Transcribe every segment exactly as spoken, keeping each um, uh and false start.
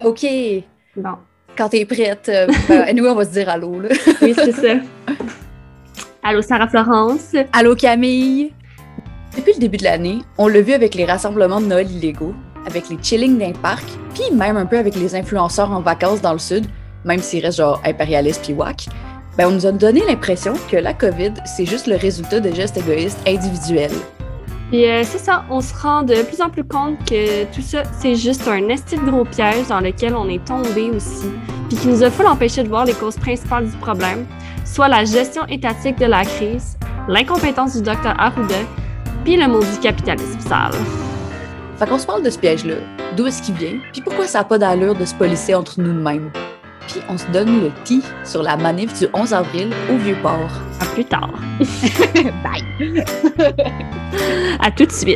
OK. Bon. Quand t'es prête, euh, ben, anyway, on va se dire allô, là. Oui, c'est ça. Allô, Sarah-Florence. Allô, Camille. Depuis le début de l'année, on l'a vu avec les rassemblements de Noël illégaux, avec les chillings d'un parc, puis même un peu avec les influenceurs en vacances dans le sud, même s'ils restent genre impérialistes puis wack, ben on nous a donné l'impression que la COVID, c'est juste le résultat de gestes égoïstes individuels. Puis euh, c'est ça, on se rend de plus en plus compte que tout ça, c'est juste un esti de gros piège dans lequel on est tombé aussi, puis qui nous a fait l'empêcher de voir les causes principales du problème, soit la gestion étatique de la crise, l'incompétence du docteur Arruda, puis le maudit capitalisme sale. Fait qu'on se parle de ce piège-là, d'où est-ce qu'il vient, puis pourquoi ça n'a pas d'allure de se policer entre nous de même. Puis on se donne le tea sur la manif du onze avril au Vieux-Port. À plus tard. Bye! À tout de suite.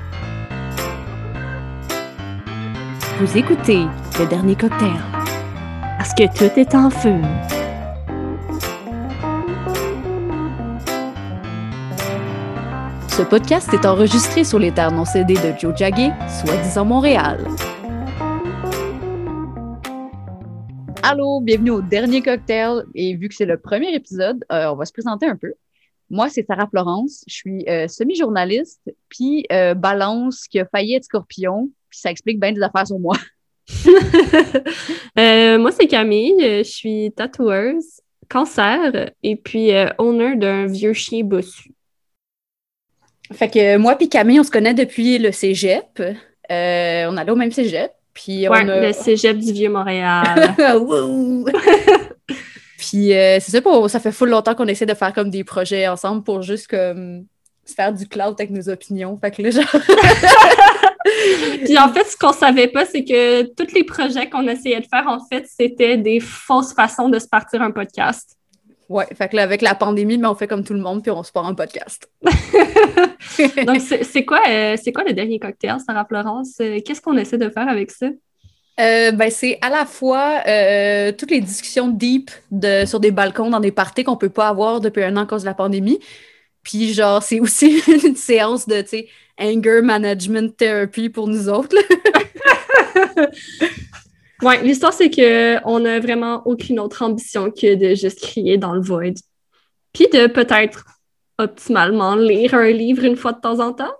Vous écoutez Le Dernier Cocktail. Parce que tout est en feu. Ce podcast est enregistré sur les terres non cédées de Joe Jagger, soi-disant Montréal. Allô, bienvenue au Dernier Cocktail. Et vu que c'est le premier épisode, euh, on va se présenter un peu. Moi, c'est Sarah-Florence. Je suis euh, semi-journaliste, puis euh, balance qui a failli être scorpion, puis ça explique bien des affaires sur moi. euh, moi, c'est Camille. Je suis tatoueuse, cancer, et puis euh, owner d'un vieux chien bossu. Fait que euh, moi puis Camille, on se connaît depuis le cégep. Euh, on allait au même cégep. Puis ouais, on a... le cégep du Vieux-Montréal. Puis euh, c'est ça, pour, ça fait full longtemps qu'on essaie de faire comme des projets ensemble pour juste comme se faire du clout avec nos opinions. Fait que là, genre... Puis en fait, ce qu'on savait pas, c'est que tous les projets qu'on essayait de faire, en fait, c'était des fausses façons de se partir un podcast. Ouais, fait que là, avec la pandémie, mais on fait comme tout le monde, puis on se part un podcast. Donc, c'est, c'est, quoi, euh, c'est quoi le dernier cocktail, Sarah-Florence? Euh, qu'est-ce qu'on essaie de faire avec ça? Euh, ben, c'est à la fois euh, toutes les discussions deep de, sur des balcons dans des parties qu'on peut pas avoir depuis un an à cause de la pandémie. Puis genre, c'est aussi une séance de, tu sais, anger management therapy pour nous autres. Ouais, l'histoire, c'est qu'on n'a vraiment aucune autre ambition que de juste crier dans le void. Puis de peut-être optimalement lire un livre une fois de temps en temps.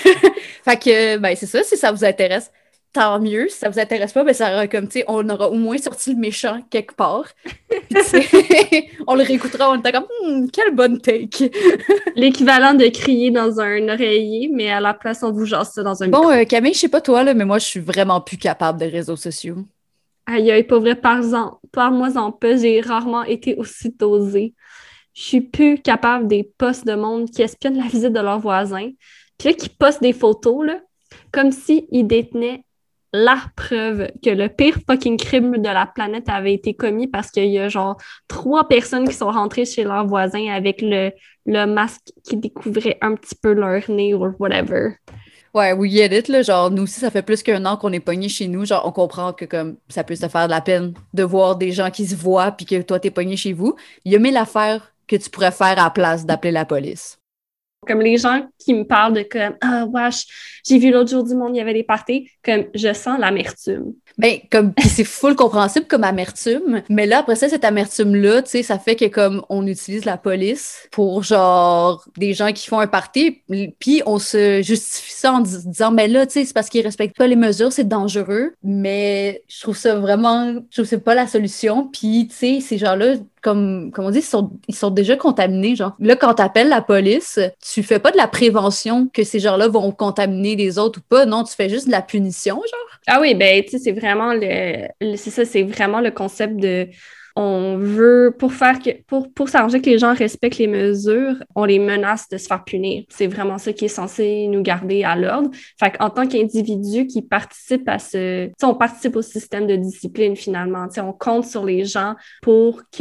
Fait que, ben, c'est ça, si ça vous intéresse, tant mieux. Si ça vous intéresse pas, ben, ça aura comme, tu sais, on aura au moins sorti le méchant quelque part. Puis, tu sais, on le réécoutera, on était comme, hm, quelle bonne take. L'équivalent de crier dans un oreiller, mais à la place, on vous jase ça dans un Bon, micro. euh, Camille, je sais pas toi, là, mais moi, je suis vraiment plus capable de réseaux sociaux. Aïe, aïe, pas vrai, par, par moi en peu, j'ai rarement été aussi dosée. Je suis plus capable des posts de monde qui espionnent la visite de leurs voisins, puis là, qui postent des photos, là, comme s'ils détenaient la preuve que le pire fucking crime de la planète avait été commis parce qu'il y a genre trois personnes qui sont rentrées chez leurs voisins avec le, le masque qui découvrait un petit peu leur nez ou whatever. Ouais, we get it, là, genre, nous aussi, ça fait plus qu'un an qu'on est pognés chez nous, genre, on comprend que, comme, ça peut te faire de la peine de voir des gens qui se voient puis que toi, t'es pogné chez vous. Il y a mille affaires que tu pourrais faire à la place d'appeler la police. Comme les gens qui me parlent de comme « Ah, wesh, j'ai vu l'autre jour du monde, il y avait des parties », comme je sens l'amertume. Ben, comme, pis c'est full compréhensible comme amertume, mais là, après ça, cette amertume-là, tu sais, ça fait que, comme, on utilise la police pour, genre, des gens qui font un party, puis on se justifie ça en dis- disant, mais là, tu sais, c'est parce qu'ils respectent pas les mesures, c'est dangereux, mais je trouve ça vraiment, je trouve que c'est pas la solution, puis, tu sais, ces gens-là, comme, comme on dit, ils sont, ils sont déjà contaminés, genre. Là, quand t'appelles la police, tu fais pas de la prévention que ces gens-là vont contaminer les autres ou pas, non, tu fais juste de la punition, genre. Ah oui, ben, tu sais, c'est vraiment le, le- c'est ça, c'est vraiment le concept de, on veut, pour faire que, pour, pour s'arranger que les gens respectent les mesures, on les menace de se faire punir. C'est vraiment ça qui est censé nous garder à l'ordre. Fait qu'en tant qu'individu qui participe à ce, tu sais, on participe au système de discipline finalement, tu sais, on compte sur les gens pour que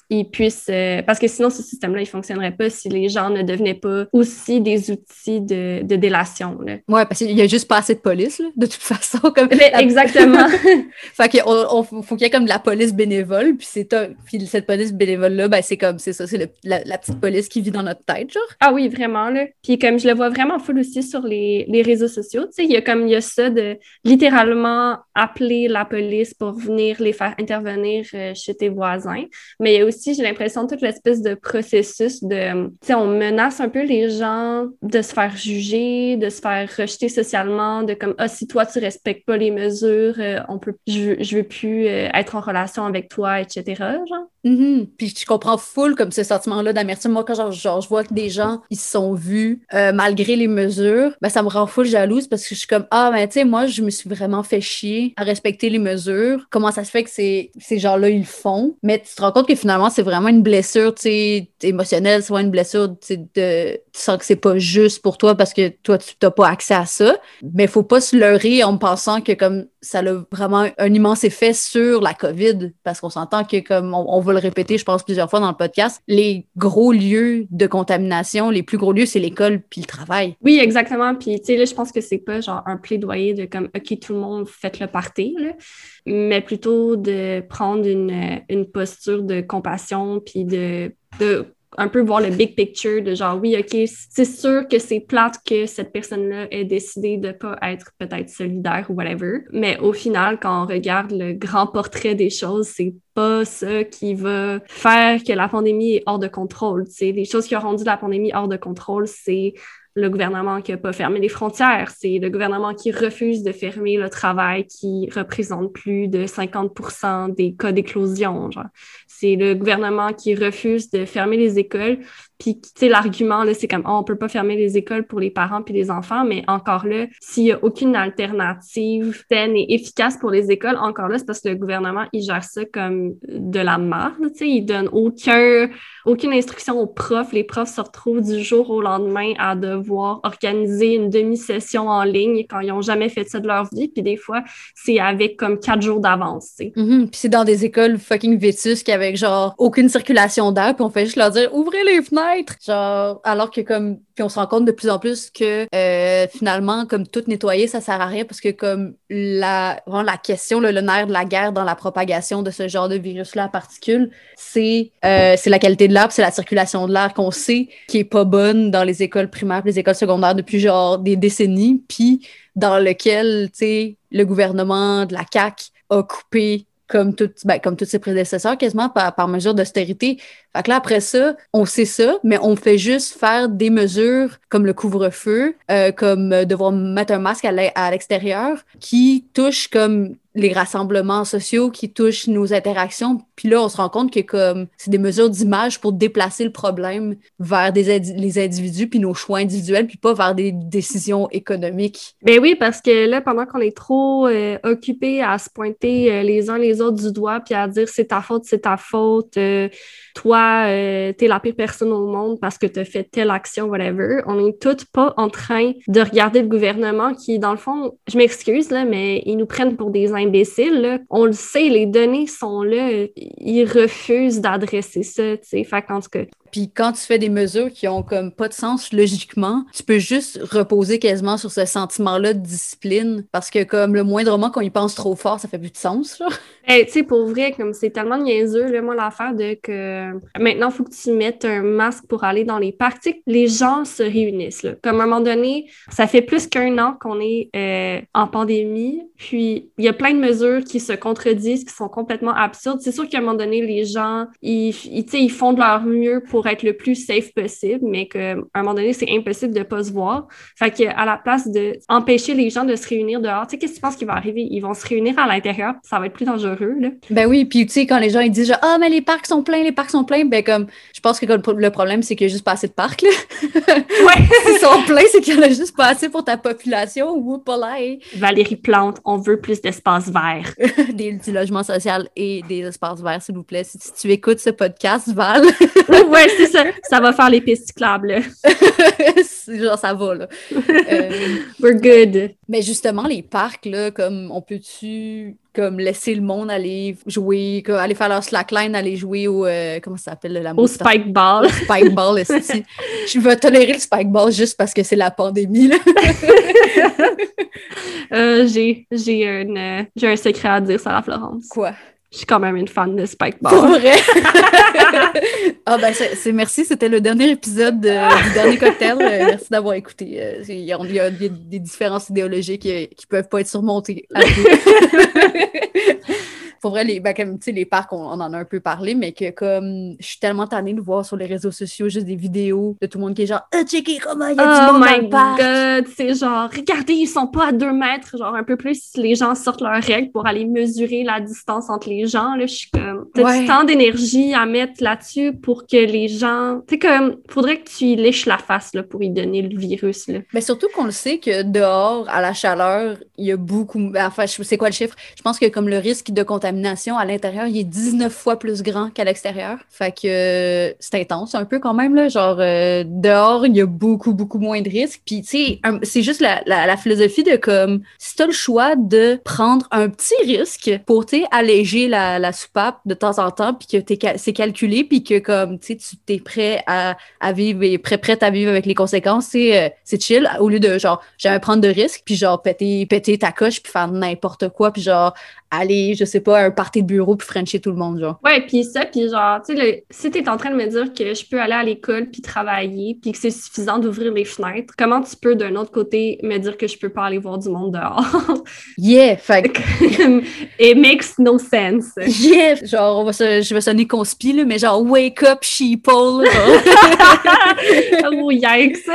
ils puissent... Euh, parce que sinon, ce système-là, il fonctionnerait pas si les gens ne devenaient pas aussi des outils de, de délation. Là. Ouais, parce qu'il y a juste pas assez de police, là, de toute façon. Comme Mais la... Exactement. Fait qu'il on, on, faut qu'il y ait comme de la police bénévole, puis c'est top. Puis cette police bénévole-là, ben c'est comme, c'est ça, c'est le, la, la petite police qui vit dans notre tête, genre. Ah oui, vraiment, là. Puis comme je le vois vraiment full aussi sur les, les réseaux sociaux, tu sais, il y a comme, il y a ça de littéralement appeler la police pour venir les faire intervenir euh, chez tes voisins. Mais il y a aussi, j'ai l'impression, toute l'espèce de processus de, tu sais, on menace un peu les gens de se faire juger, de se faire rejeter socialement, de comme, ah, si toi, tu respectes pas les mesures, euh, on peut, je veux, je veux plus euh, être en relation avec toi, et cetera, genre. Mm-hmm. Puis je comprends full comme ce sentiment-là d'amertume. Moi, quand genre, genre, je vois que des gens, ils se sont vus euh, malgré les mesures, ben ça me rend full jalouse parce que je suis comme, ah, ben tu sais, moi, je me suis vraiment fait chier à respecter les mesures. Comment ça se fait que ces, ces gens-là, ils le font? Mais tu te rends compte que finalement, c'est vraiment une blessure, tu sais, émotionnelle, c'est vraiment une blessure, tu sais, de... tu sens que c'est pas juste pour toi parce que toi, tu n'as pas accès à ça. Mais faut pas se leurrer en pensant que comme ça a vraiment un immense effet sur la COVID parce qu'on s'entend que comme on, on va le répéter, je pense, plusieurs fois dans le podcast, les gros lieux de contamination, les plus gros lieux, c'est l'école puis le travail. Oui, exactement. Puis, tu sais, là, je pense que c'est pas genre un plaidoyer de comme, OK, tout le monde, faites le party, là, mais plutôt de prendre une, une posture de compassion puis de, de un peu voir le big picture de genre, oui, OK, c'est sûr que c'est plate que cette personne-là ait décidé de pas être peut-être solidaire ou whatever, mais au final, quand on regarde le grand portrait des choses, c'est pas ça qui va faire que la pandémie est hors de contrôle, tu sais. Les choses qui ont rendu la pandémie hors de contrôle, c'est le gouvernement qui n'a pas fermé les frontières, c'est le gouvernement qui refuse de fermer le travail qui représente plus de cinquante pour cent des cas d'éclosion, genre. C'est le gouvernement qui refuse de fermer les écoles. Puis, tu sais, l'argument, là, c'est comme, oh, on peut pas fermer les écoles pour les parents puis les enfants, mais encore là, s'il y a aucune alternative saine et efficace pour les écoles, encore là, c'est parce que le gouvernement, il gère ça comme de la merde, tu sais, il donne aucun, aucune instruction aux profs. Les profs se retrouvent du jour au lendemain à devoir organiser une demi-session en ligne quand ils ont jamais fait ça de leur vie, puis des fois, c'est avec comme quatre jours d'avance, tu sais. Mm-hmm. Puis c'est dans des écoles fucking vétusques avec genre aucune circulation d'air, puis on fait juste leur dire ouvrez les fenêtres, genre alors que comme puis on se rend compte de plus en plus que euh, finalement comme tout nettoyer ça sert à rien parce que comme la vraiment la question là, le nerf de la guerre dans la propagation de ce genre de virus là à particules, c'est euh, c'est la qualité de l'air, c'est la circulation de l'air qu'on sait qui est pas bonne dans les écoles primaires, les écoles secondaires depuis genre des décennies, puis dans lequel tu sais le gouvernement de la C A Q a coupé comme, tout, ben, comme tous ses prédécesseurs, quasiment par, par mesure d'austérité. Fait que là, après ça, on sait ça, mais on fait juste faire des mesures comme le couvre-feu, euh, comme devoir mettre un masque à l'extérieur, qui touchent comme les rassemblements sociaux, qui touchent nos interactions. Puis là, on se rend compte que comme c'est des mesures d'image pour déplacer le problème vers des indi- les individus, puis nos choix individuels, puis pas vers des décisions économiques. Ben oui, parce que là, pendant qu'on est trop euh, occupés à se pointer euh, les uns les autres du doigt, puis à dire c'est ta faute, c'est ta faute, euh, toi, euh, t'es la pire personne au monde parce que t'as fait telle action, whatever, on est toutes pas en train de regarder le gouvernement qui, dans le fond, je m'excuse, là, mais ils nous prennent pour des imbéciles, là. On le sait, les données sont là, ils refusent d'adresser ça, tu sais, fait qu'en tout cas... Puis quand tu fais des mesures qui ont comme pas de sens logiquement, tu peux juste reposer quasiment sur ce sentiment-là de discipline parce que comme le moindrement qu'on y pense trop fort, ça fait plus de sens, là. Hey, tu sais, pour vrai, comme c'est tellement niaiseux, là, moi, l'affaire de que maintenant, il faut que tu mettes un masque pour aller dans les parcs. Tu sais, les gens se réunissent, là. Comme à un moment donné, ça fait plus qu'un an qu'on est euh, en pandémie, puis il y a plein de mesures qui se contredisent, qui sont complètement absurdes. C'est sûr qu'à un moment donné, les gens, ils, ils, tu sais, ils font de leur mieux pour être le plus safe possible, mais qu'à un moment donné, c'est impossible de pas se voir. Fait qu'à la place d'empêcher les gens de se réunir dehors, tu sais, qu'est-ce que tu penses qui va arriver? Ils vont se réunir à l'intérieur, ça va être plus dangereux. Là. Ben oui, puis tu sais, quand les gens ils disent genre, ah, mais les parcs sont pleins, les parcs sont pleins, ben comme, je pense que le problème, c'est qu'il n'y a juste pas assez de parcs, là. Ouais. S'ils sont pleins, c'est qu'il n'y en a juste pas assez pour ta population. Whoopala. Valérie Plante, on veut plus d'espace vert. des, du logement social et des espaces verts, s'il vous plaît. Si, si tu écoutes ce podcast, Val. Ouais, c'est ça, ça va faire les pistes cyclables. Là. Genre, ça va, là. Euh, We're good. mais justement, les parcs, là, comme, on peut-tu, comme, laisser le monde aller jouer, comme, aller faire leur slackline, aller jouer au, euh, comment ça s'appelle, la Au spike ball. Au spike ball, esti. Je vais tolérer le spike ball juste parce que c'est la pandémie, là. euh, j'ai, j'ai, une, euh, j'ai un secret à dire, Sarah Florence. Quoi? Je suis quand même une fan de spike ball. Pour vrai? Ah ben, c'est, c'est merci, c'était le dernier épisode de- du dernier cocktail. Euh, merci d'avoir écouté. Euh, Il y a, il y a des, des différences idéologiques euh, qui peuvent pas être surmontées à tout. Pour vrai, les, ben, comme, tu sais, les parcs, on, on en a un peu parlé, mais que comme je suis tellement tannée de voir sur les réseaux sociaux juste des vidéos de tout le monde qui est genre « Ah, checker comment il y a du Oh monde dans my le parc! » god, c'est genre, regardez, ils sont pas à deux mètres, genre un peu plus, les gens sortent leurs règles pour aller mesurer la distance entre les gens, là, je suis comme, t'as Ouais. du temps d'énergie à mettre là-dessus pour que les gens, tu sais, comme, faudrait que tu y liches la face, là, pour y donner le virus, là. Mais surtout qu'on le sait que dehors, à la chaleur, il y a beaucoup... ben, Enfin, je- c'est quoi le chiffre? Je pense que comme le risque de contamination à l'intérieur, il est dix-neuf fois plus grand qu'à l'extérieur. Fait que euh, c'est intense un peu quand même, là. Genre, euh, dehors, il y a beaucoup, beaucoup moins de risques. Puis, tu sais, un- c'est juste la, la, la philosophie de comme, si t'as le choix de prendre un petit risque pour, tu sais, alléger la, la soupape de temps en temps, puis que t'es cal- c'est calculé, puis que comme, tu sais, tu t'es prêt à, à vivre et prêt, prête à vivre avec les conséquences, c'est euh, c'est chill, au lieu de, genre, jamais prendre de risques, puis genre, péter, péter ta coche, puis faire n'importe quoi, puis genre, aller, je sais pas, à un party de bureau, puis frencher tout le monde, genre. Ouais, puis ça, puis genre, tu sais, le- si t'es en train de me dire que je peux aller à l'école puis travailler, puis que c'est suffisant d'ouvrir les fenêtres, comment tu peux, d'un autre côté, me dire que je peux pas aller voir du monde dehors? Yeah! Fait que, It makes no sense. yeah! Genre, on va se, je vais sonner conspi, là, mais genre, wake up, sheeple! Genre. Oh, yikes!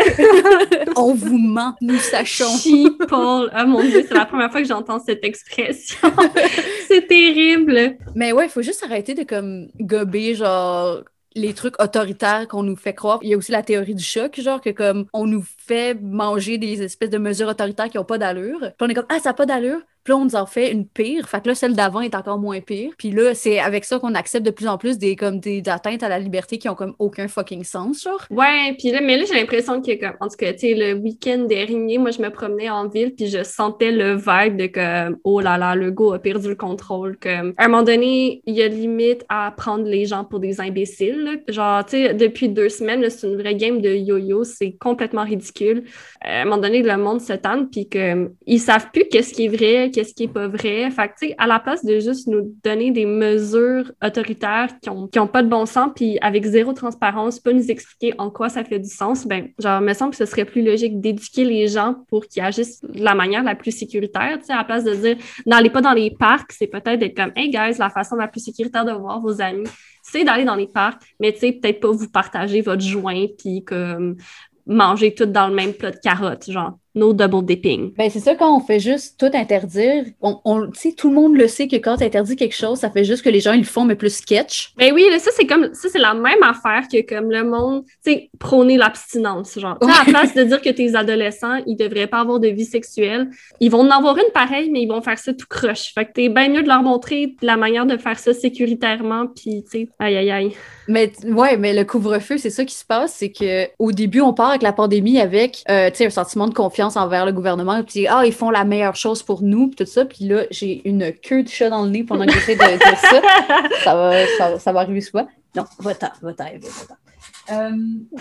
On vous ment, nous sachons. Sheeple. Oh mon Dieu, c'est la première fois que j'entends cette expression. C'est terrible. Mais ouais, il faut juste arrêter de comme gober, genre, les trucs autoritaires qu'on nous fait croire. Il y a aussi la théorie du choc, genre, que comme on nous fait manger des espèces de mesures autoritaires qui ont pas d'allure. Puis on est comme, ah, ça a pas d'allure. Puis là, on nous en fait une pire. Fait que là, celle d'avant est encore moins pire. Puis là, c'est avec ça qu'on accepte de plus en plus des, comme, des, des atteintes à la liberté qui ont comme aucun fucking sens, genre. Ouais, puis là, mais là, j'ai l'impression que, comme, en tout cas, tu sais, le week-end dernier, moi, je me promenais en ville, puis je sentais le vibe de comme, oh là là, le go a perdu le contrôle. Comme, à un moment donné, il y a limite à prendre les gens pour des imbéciles, là. Genre, tu sais, depuis deux semaines, là, c'est une vraie game de yo-yo, c'est complètement ridicule. Euh, à un moment donné, le monde se tanne, puis que, ils savent plus qu'est-ce qui est vrai, qu'est-ce qui est pas vrai. Fait que, tu sais, à la place de juste nous donner des mesures autoritaires qui ont, qui ont pas de bon sens, puis avec zéro transparence, pas nous expliquer en quoi ça fait du sens, ben, genre, me semble que ce serait plus logique d'éduquer les gens pour qu'ils agissent de la manière la plus sécuritaire, tu sais, à la place de dire, n'allez pas dans les parcs, c'est peut-être d'être comme, hey guys, la façon la plus sécuritaire de voir vos amis, c'est d'aller dans les parcs, mais tu sais, peut-être pas vous partager votre joint, puis comme manger tout dans le même plat de carottes, genre, no double dipping. Ben, c'est ça, quand on fait juste tout interdire, on, on, tu sais, tout le monde le sait que quand tu interdis quelque chose, ça fait juste que les gens, ils le font, mais plus sketch. Ben oui, là, ça, c'est comme, ça, c'est la même affaire que comme le monde, tu sais, prôner l'abstinence, genre. Tu sais, à la place de dire que tes adolescents, ils devraient pas avoir de vie sexuelle, ils vont en avoir une pareille, mais ils vont faire ça tout croche. Fait que t'es bien mieux de leur montrer la manière de faire ça sécuritairement, puis tu sais, aïe, aïe, aïe. Mais ouais, mais le couvre-feu, c'est ça qui se passe, c'est que au début, on part avec la pandémie avec, euh, tu sais, un sentiment de confiance envers le gouvernement, puis ah, ils font la meilleure chose pour nous, puis tout ça, puis là, j'ai une queue de chat dans le nez pendant que j'essaie de dire ça. Ça va, ça, ça va arriver souvent. Non, va-t'en, va-t'en, va-t'en. Euh...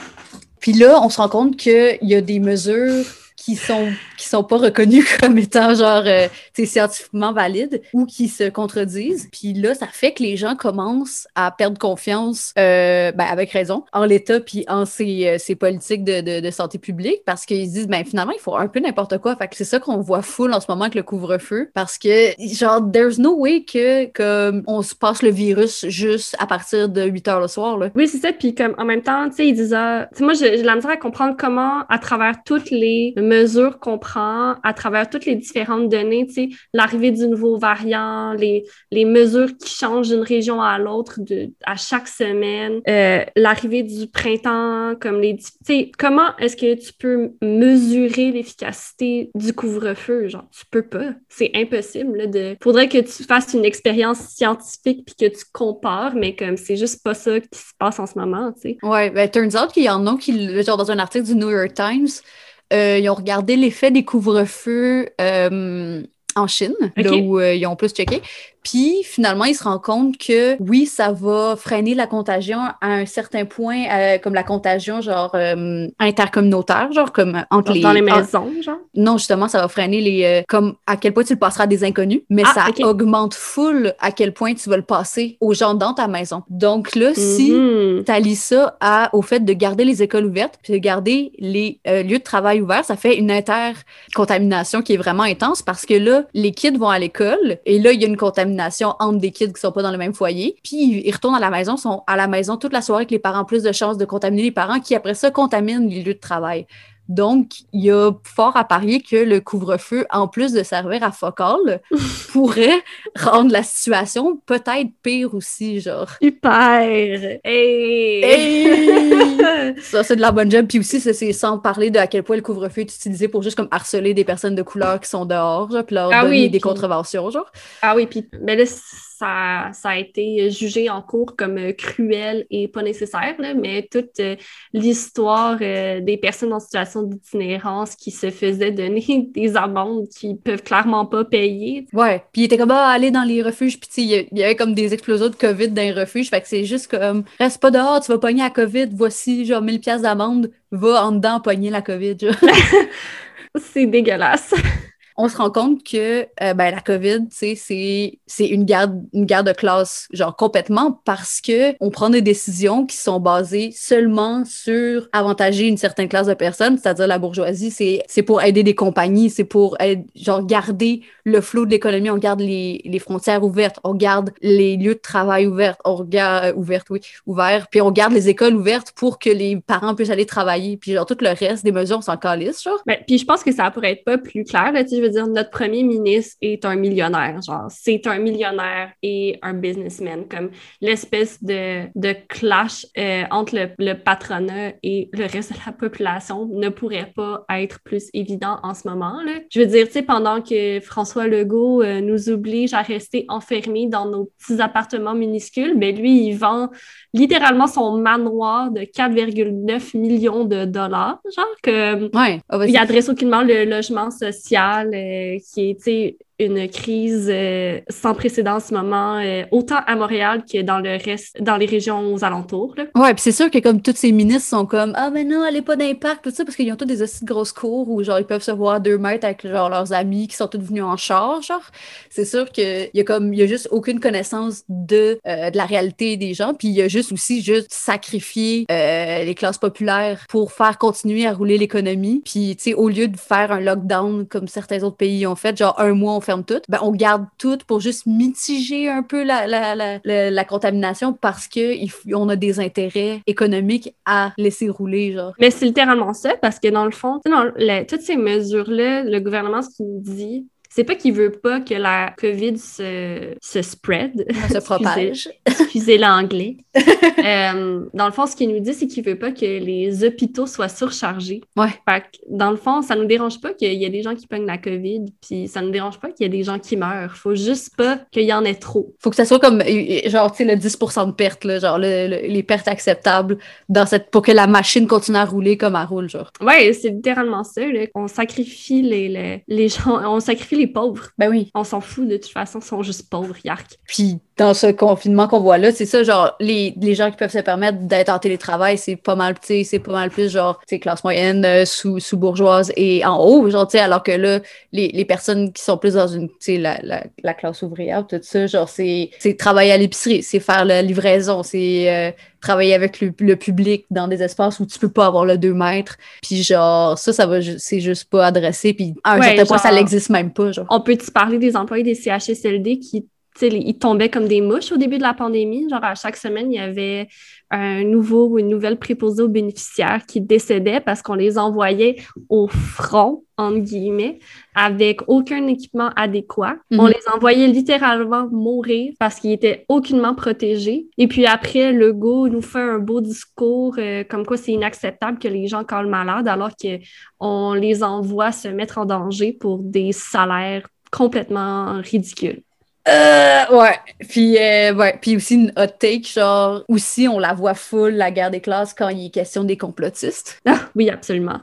Puis là, on se rend compte qu'il y a des mesures qui sont qui sont pas reconnues comme étant genre euh, scientifiquement valides ou qui se contredisent. Puis là, ça fait que les gens commencent à perdre confiance, euh, ben, avec raison, en l'État puis en ses, ses politiques de, de, de santé publique parce qu'ils se disent, ben finalement, il faut un peu n'importe quoi. Fait que c'est ça qu'on voit full en ce moment avec le couvre-feu parce que, genre, there's no way que comme on se passe le virus juste à partir de huit heures le soir, là. Oui, c'est ça. Puis comme en même temps, tu sais, ils disent, ah, tu sais, moi, j'ai j'ai de la misère à comprendre comment, à travers toutes les mesures qu'on prend à travers toutes les différentes données, tu sais, l'arrivée du nouveau variant, les, les mesures qui changent d'une région à l'autre de, à chaque semaine, euh, l'arrivée du printemps, comme les... Tu sais, comment est-ce que tu peux mesurer l'efficacité du couvre-feu? Genre, tu peux pas. C'est impossible, là, de... Faudrait que tu fasses une expérience scientifique puis que tu compares, mais comme c'est juste pas ça qui se passe en ce moment, tu sais. Ouais, ben, turns out qu'il y en a qui, genre dans un article du New York Times, euh, ils ont regardé l'effet des couvre-feux euh, en Chine, Ok. là où euh, ils ont plus checké. Puis finalement, ils se rendent compte que oui, ça va freiner la contagion à un certain point, euh, comme la contagion genre euh, intercommunautaire, genre comme entre Dans, dans les les... en- maisons, genre. Non, justement, ça va freiner les... euh, comme à quel point tu le passeras à des inconnus, mais Ah, ça ok. augmente full à quel point tu vas le passer aux gens dans ta maison. Donc là, si Mhm. t'allies ça à, au fait de garder les écoles ouvertes puis de garder les euh, lieux de travail ouverts, ça fait une intercontamination qui est vraiment intense parce que là, les kids vont à l'école et là, il y a une contamination entre des kids qui sont pas dans le même foyer. Puis ils retournent à la maison, sont à la maison toute la soirée avec les parents, plus de chances de contaminer les parents qui après ça contaminent les lieux de travail. Donc, il y a fort à parier que le couvre-feu, en plus de servir à focal, pourrait rendre la situation peut-être pire aussi, genre. Super! Hey! Hey! Ça, c'est de la bonne job. Puis aussi, ça, c'est sans parler de à quel point le couvre-feu est utilisé pour juste comme harceler des personnes de couleur qui sont dehors, genre, puis leur Ah donner oui, des puis contraventions, genre. ah oui, puis mais là, ça, ça a été jugé en cours comme euh, cruel et pas nécessaire, là, mais toute euh, l'histoire euh, des personnes en situation d'itinérance qui se faisaient donner des amendes qu'ils peuvent clairement pas payer. Ouais. Puis il était comme, ah, aller dans les refuges. Puis tu sais, il y a- il y avait comme des explosions de COVID dans les refuges. Fait que c'est juste comme, reste pas dehors, tu vas pogner la COVID. Voici, genre, mille piastres d'amende. Va en dedans pogner la COVID, genre. C'est dégueulasse. On se rend compte que euh, ben, la COVID, tu sais, c'est c'est une guerre, une guerre de classe, genre complètement, parce que on prend des décisions qui sont basées seulement sur avantager une certaine classe de personnes, c'est-à-dire la bourgeoisie, c'est c'est pour aider des compagnies, c'est pour aider, genre garder le flot de l'économie, on garde les, les frontières ouvertes, on garde les lieux de travail ouverts, on regarde euh, ouvertes, oui, ouverts, puis on garde les écoles ouvertes pour que les parents puissent aller travailler, puis genre tout le reste des mesures, on s'en calisse, genre. Ben, puis je pense que ça pourrait être pas plus clair. Là, tu sais, je veux dire, notre premier ministre est un millionnaire. Genre, c'est un millionnaire et un businessman. Comme l'espèce de, de clash euh, entre le, le patronat et le reste de la population ne pourrait pas être plus évident en ce moment. Là. Je veux dire, tu sais, pendant que François Legault euh, nous oblige à rester enfermés dans nos petits appartements minuscules, ben lui, il vend littéralement son manoir de quatre virgule neuf millions de dollars. Genre que Ouais. Ah, il vas-y. adresse aucunement le logement social euh, qui est, tu sais, une crise euh, sans précédent en ce moment, euh, autant à Montréal que dans le reste, dans les régions aux alentours. Là. Ouais, puis c'est sûr que comme tous ces ministres sont comme ah mais non, elle est pas d'impact tout ça parce qu'ils ont tous des aussi de grosses cours où genre ils peuvent se voir à deux mètres avec genre leurs amis qui sont tous venus en char, genre. C'est sûr que il y a comme il y a juste aucune connaissance de euh, de la réalité des gens, puis il y a juste aussi juste sacrifier euh, les classes populaires pour faire continuer à rouler l'économie. Puis tu sais au lieu de faire un lockdown comme certains autres pays ont fait, genre un mois on ferme tout, ben on garde tout pour juste mitiger un peu la la la, la, la contamination parce que il, on a des intérêts économiques à laisser rouler, genre. Mais c'est littéralement ça, parce que dans le fond, tu sais, dans le- toutes ces mesures-là, le gouvernement, ce qu'il nous dit, c'est pas qu'il veut pas que la COVID se, se spread. Ça se Excusez, propage. excusez l'anglais. Euh, dans le fond, ce qu'il nous dit, c'est qu'il veut pas que les hôpitaux soient surchargés. Ouais. Fait que, dans le fond, ça nous dérange pas qu'il y ait des gens qui pognent la COVID, puis ça nous dérange pas qu'il y ait des gens qui meurent. Faut juste pas qu'il y en ait trop. Faut que ça soit comme, euh, genre, tu sais, le dix pour cent de pertes, là, genre, le- le- les pertes acceptables dans cette, pour que la machine continue à rouler comme elle roule, genre. Ouais, c'est littéralement ça, là. On sacrifie les, les, les gens, on sacrifie les pauvres. Ben oui. On s'en fout, de toute façon, ils sont juste pauvres, yark. Puis dans ce confinement qu'on voit là, c'est ça, genre, les, les gens qui peuvent se permettre d'être en télétravail, c'est pas mal, tu sais, c'est pas mal plus, genre, tu sais, classe moyenne, euh, sous, sous-bourgeoise et en haut, genre, tu sais, alors que là, les, les personnes qui sont plus dans une, tu sais, la, la, la classe ouvrière, tout ça, genre, c'est, c'est travailler à l'épicerie, c'est faire la livraison, c'est euh, travailler avec le, le public dans des espaces où tu peux pas avoir le deux mètres, puis genre, ça, ça va, ju- c'est juste pas adressé, puis à un Ouais, certain point, ça genre- n'existe même pas, genre. On peut-tu parler des employés des C H S L D qui tu sais, ils tombaient comme des mouches au début de la pandémie. Genre, à chaque semaine, il y avait un nouveau ou une nouvelle préposée aux bénéficiaires qui décédaient parce qu'on les envoyait au front, entre guillemets, avec aucun équipement adéquat. Mm-hmm. On les envoyait littéralement mourir parce qu'ils étaient aucunement protégés. Et puis après, Legault nous fait un beau discours euh, comme quoi c'est inacceptable que les gens collent malades alors qu'on les envoie se mettre en danger pour des salaires complètement ridicules. Euh, ouais. Puis, euh, ouais. Puis aussi une hot take, genre, aussi on la voit full, la guerre des classes, quand il est question des complotistes. Ah, oui, absolument.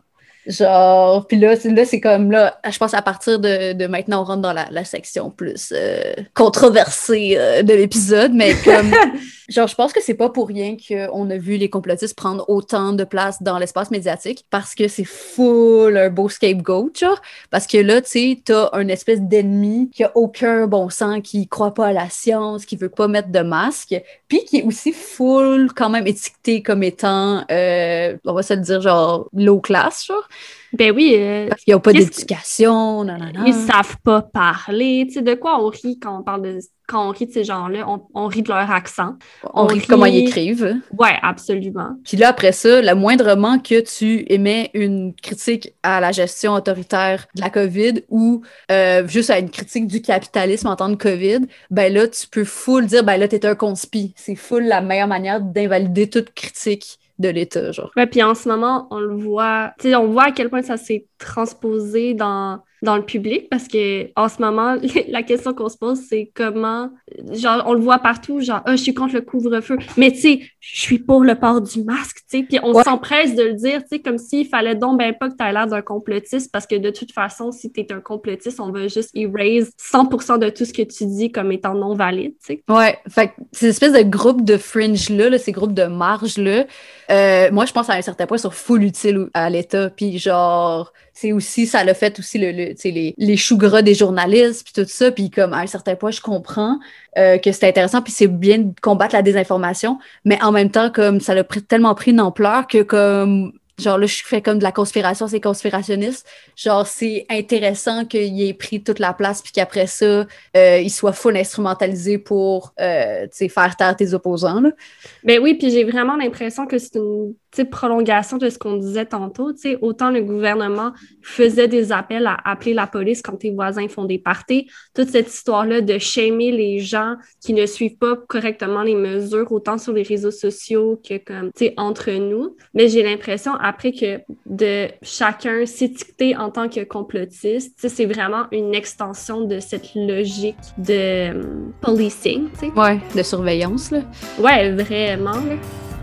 Genre, puis là, là c'est comme, là, je pense à partir de, de maintenant, on rentre dans la, la section plus euh, controversée euh, de l'épisode, mais comme, genre, je pense que c'est pas pour rien qu'on a vu les complotistes prendre autant de place dans l'espace médiatique, parce que c'est full un beau scapegoat, genre, parce que là, tu sais, t'as une espèce d'ennemi qui a aucun bon sens, qui croit pas à la science, qui veut pas mettre de masque, puis qui est aussi full, quand même, étiqueté comme étant, euh, on va se le dire, genre, low class, genre. Ben oui. Euh, Parce qu'ils n'ont pas d'éducation, nanana. Ils savent pas parler. Tu sais, de quoi on rit quand on parle de... Quand on rit de ces gens-là, on, on rit de leur accent. On, on rit de comment ils écrivent. Ouais, absolument. Puis là, après ça, le moindrement que tu émets une critique à la gestion autoritaire de la COVID ou euh, juste à une critique du capitalisme en temps de COVID, ben là, tu peux full dire, ben là, t'es un conspi. C'est full la meilleure manière d'invalider toute critique de l'État, genre. Ouais, puis en ce moment, on le voit, tu sais, on voit à quel point ça s'est transposé dans, dans le public, parce que en ce moment, la question qu'on se pose, c'est comment, genre, on le voit partout, genre, ah, oh, je suis contre le couvre-feu, mais tu sais, je suis pour le port du masque, tu sais, puis on ouais. s'empresse de le dire, tu sais, comme s'il fallait donc ben pas que t'aies l'air d'un complotiste, parce que de toute façon, si t'es un complotiste, on va juste erase cent pour cent de tout ce que tu dis comme étant non valide, tu sais. Ouais, fait que ces espèces de groupes de fringe-là, là, ces groupes de marge-là, Euh, moi, je pense à un certain point, sont full utiles à l'État. Puis genre, c'est aussi, ça l'a fait aussi le, le, les, les choux gras des journalistes, puis tout ça. Puis comme à un certain point, je comprends euh, que c'est intéressant, puis c'est bien de combattre la désinformation. Mais en même temps, comme ça l'a pris, tellement pris une ampleur que comme... Genre là, je fais comme de la conspiration, c'est conspirationniste. Genre, c'est intéressant qu'il ait pris toute la place puis qu'après ça, euh, il soit full instrumentalisé pour euh, faire taire tes opposants. Là. Ben oui, puis j'ai vraiment l'impression que c'est une prolongation de ce qu'on disait tantôt. T'sais, autant le gouvernement faisait des appels à appeler la police quand tes voisins font des parties. Toute cette histoire-là de shamer les gens qui ne suivent pas correctement les mesures, autant sur les réseaux sociaux que comme, entre nous. Mais j'ai l'impression après que de chacun s'étiqueter en tant que complotiste, c'est vraiment une extension de cette logique de um, policing. T'sais. Ouais, de surveillance. Là. Ouais, vraiment. Là.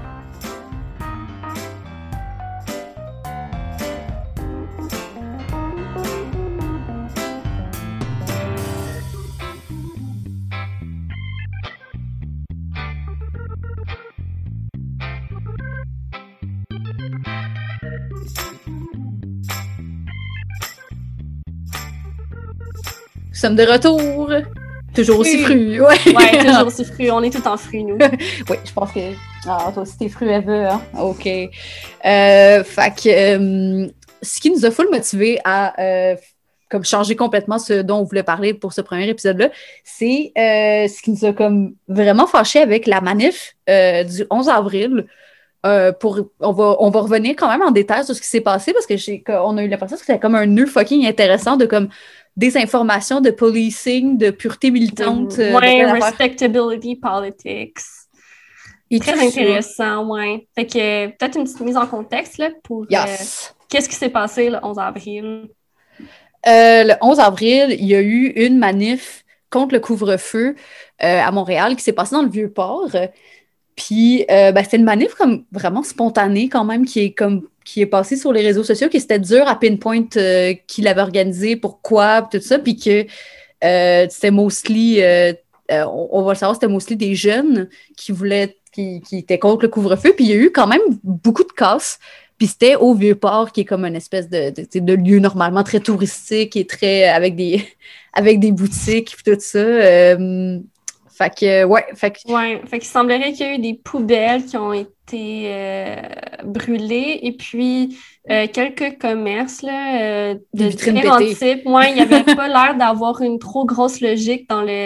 Nous sommes de retour. Toujours aussi fru. Ouais. ouais, toujours aussi fru. On est tout en fru, nous. Oui, je pense que... Ah, toi aussi, t'es fru, Eve, hein? OK. Euh, fait que... Euh, ce qui nous a full motivé à... Euh, comme changer complètement ce dont on voulait parler pour ce premier épisode-là, c'est euh, ce qui nous a comme vraiment fâché avec la manif euh, du onze avril. Euh, pour, on, va, on va revenir quand même en détail sur ce qui s'est passé parce que j'ai, qu'on a eu l'impression que c'était comme un nœud fucking intéressant de comme des informations de policing, de pureté militante. Euh, ouais, respectability politics. Et très intéressant, ouais. Fait que peut-être une petite mise en contexte là, pour yes. euh, qu'est-ce qui s'est passé le onze avril? Euh, le onze avril, il y a eu une manif contre le couvre-feu euh, à Montréal qui s'est passée dans le Vieux-Port. Puis, euh, ben, c'était une manif comme vraiment spontanée quand même qui est comme qui est passée sur les réseaux sociaux, qui c'était dur à pinpoint euh, qui l'avait organisé, pourquoi, tout ça, puis que euh, c'était mostly, euh, euh, on, on va le savoir, c'était mostly des jeunes qui voulaient, qui, qui étaient contre le couvre-feu, puis il y a eu quand même beaucoup de casses. Puis c'était au Vieux-Port, qui est comme une espèce de, de, de lieu normalement très touristique et très avec des, avec des boutiques et tout ça. Euh, fait que, ouais. Fait que... Ouais, fait qu'il semblerait qu'il y a eu des poubelles qui ont été euh, brûlées et puis euh, quelques commerces là, euh, de différents types. Ouais, il n'y avait pas l'air d'avoir une trop grosse logique dans le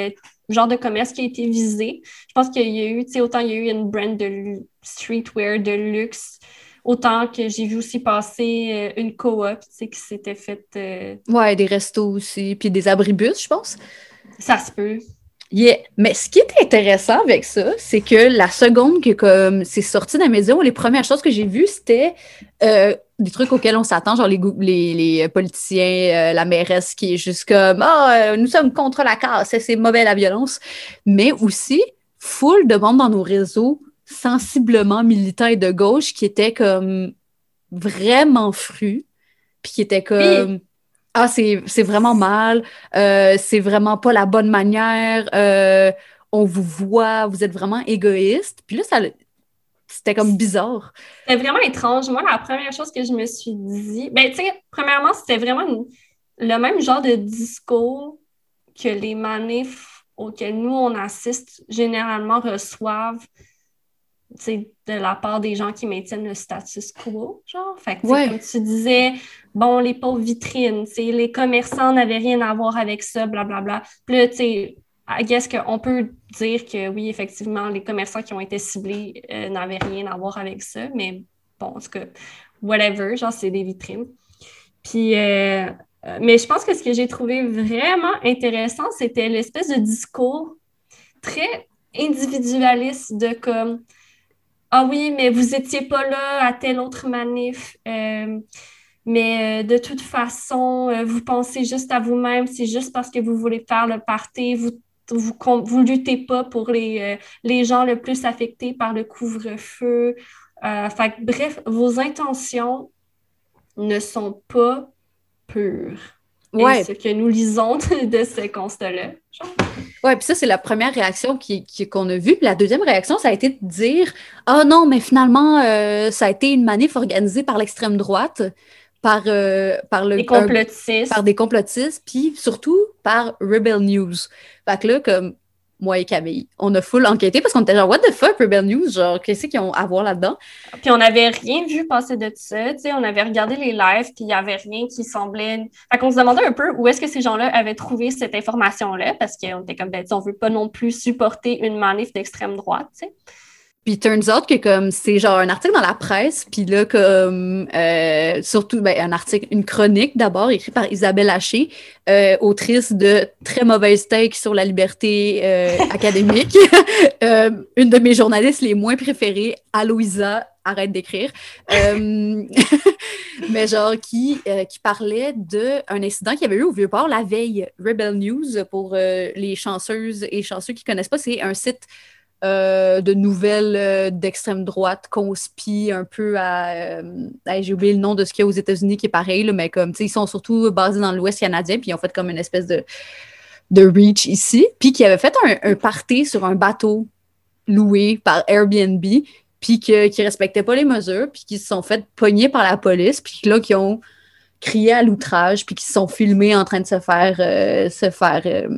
genre de commerce qui a été visé. Je pense qu'il y a eu, tu sais, autant il y a eu une brand de streetwear de luxe, autant que j'ai vu aussi passer euh, une coop, tu sais, qui s'était faite... Euh... Ouais, des restos aussi, puis des abribus, je pense. Ça se peut. Yeah. Mais ce qui est intéressant avec ça, c'est que la seconde que comme c'est sorti dans la maison, les premières choses que j'ai vues, c'était euh, des trucs auxquels on s'attend, genre les, les, les politiciens, euh, la mairesse qui est juste comme ah, oh, nous sommes contre la casse, c'est mauvais la violence. Mais aussi, full de monde dans nos réseaux sensiblement militants et de gauche qui étaient comme vraiment frus, puis qui étaient comme. Oui. Ah, c'est, c'est vraiment mal, euh, c'est vraiment pas la bonne manière, euh, on vous voit, vous êtes vraiment égoïste. Puis là, ça, c'était comme bizarre. C'était vraiment étrange. Moi, la première chose que je me suis dit, ben, tu sais, premièrement, c'était vraiment une- le même genre de discours que les manifs auxquels nous, on assiste, généralement reçoivent, tu sais, de la part des gens qui maintiennent le status quo, genre. Fait que, tu sais, Ouais. comme tu disais, bon, les pauvres vitrines, tu sais, les commerçants n'avaient rien à voir avec ça, blablabla. Puis là, tu sais, I guess qu'on peut dire que oui, effectivement, les commerçants qui ont été ciblés euh, n'avaient rien à voir avec ça, mais bon, en tout cas, whatever, genre, c'est des vitrines. Puis, euh, euh, mais je pense que ce que j'ai trouvé vraiment intéressant, c'était l'espèce de discours très individualiste de comme ah oui, mais vous étiez pas là à telle autre manif. Euh, mais euh, de toute façon, euh, vous pensez juste à vous-même. C'est juste parce que vous voulez faire le party. Vous vous, vous luttez pas pour les, euh, les gens le plus affectés par le couvre-feu. Euh, fait que, bref, vos intentions ne sont pas pures. Et Ouais. ce que nous lisons de, de ce constat-là. Genre. Ouais, puis ça, c'est la première réaction qui, qui- qu'on a vue. Puis la deuxième réaction, ça a été de dire ah non, mais finalement, euh, ça a été une manif organisée par l'extrême droite, par, euh, par, le, Les un- par complotistes. des complotistes, puis surtout par Rebel News. Fait que là, comme moi et Camille, on a full enquêté parce qu'on était genre, what the fuck, Rebel News? Genre, qu'est-ce qu'ils ont à voir là-dedans? Puis on n'avait rien vu passer de ça, tu sais, on avait regardé les lives, puis il n'y avait rien qui semblait... Fait qu'on se demandait un peu où est-ce que ces gens-là avaient trouvé cette information-là, parce qu'on était comme, ben, on veut pas non plus supporter une manif d'extrême droite, tu sais. Puis turns out que comme c'est genre un article dans la presse, puis là comme euh, surtout ben, un article, une chronique d'abord écrite par Isabelle Haché, euh, autrice de très mauvaise take sur la liberté euh, académique, euh, une de mes journalistes les moins préférées, Aloïsa, arrête d'écrire, euh, mais genre qui euh, qui parlait de un incident qu'il y avait eu au Vieux-Port la veille. Rebel News pour euh, les chanceuses et chanceux qui connaissent pas, c'est un site Euh, de nouvelles euh, d'extrême droite, conspi, un peu à... Euh, hey, j'ai oublié le nom de ce qu'il y a aux États-Unis qui est pareil, là, mais comme, tu sais, ils sont surtout basés dans l'Ouest canadien, puis ils ont fait comme une espèce de, de reach ici, puis qui avaient fait un, un party sur un bateau loué par Airbnb, puis que, qui respectaient pas les mesures, puis qui se sont fait pogner par la police, puis là, qui ont crié à l'outrage, puis qui se sont filmés en train de se faire... euh, se faire euh,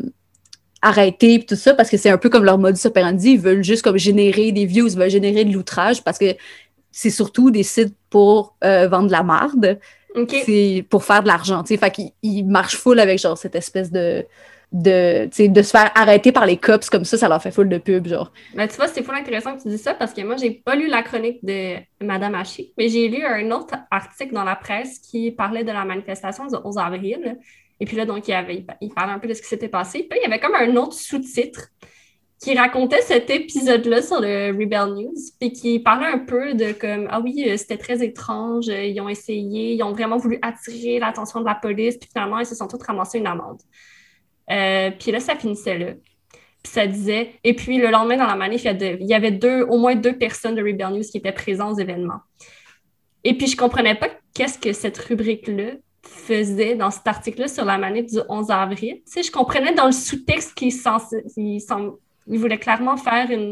arrêter et tout ça, parce que c'est un peu comme leur modus operandi, ils veulent juste comme générer des views, ils veulent générer de l'outrage, parce que c'est surtout des sites pour euh, vendre de la marde, OK. c'est pour faire de l'argent, tu sais, fait qu'ils ils marchent full avec genre cette espèce de de, tu sais, de se faire arrêter par les cops comme ça, ça leur fait full de pub, genre. Ben, tu vois, c'est full intéressant que tu dis ça, parce que moi, j'ai pas lu la chronique de Madame Haché, mais j'ai lu un autre article dans la presse qui parlait de la manifestation du onze avril. Et puis là, donc, il, avait, il parlait un peu de ce qui s'était passé. Puis là, il y avait comme un autre sous-titre qui racontait cet épisode-là sur le Rebel News, puis qui parlait un peu de comme, ah oui, c'était très étrange, ils ont essayé, ils ont vraiment voulu attirer l'attention de la police, puis finalement, ils se sont tous ramassés une amende. Euh, puis là, ça finissait là. Puis ça disait, et puis le lendemain dans la manif, il y, a de, il y avait deux, au moins deux personnes de Rebel News qui étaient présentes aux événements. Et puis je comprenais pas qu'est-ce que cette rubrique-là faisait dans cet article-là sur la manif du onze avril. Tu sais, je comprenais dans le sous-texte qu'il il, il voulait clairement faire une,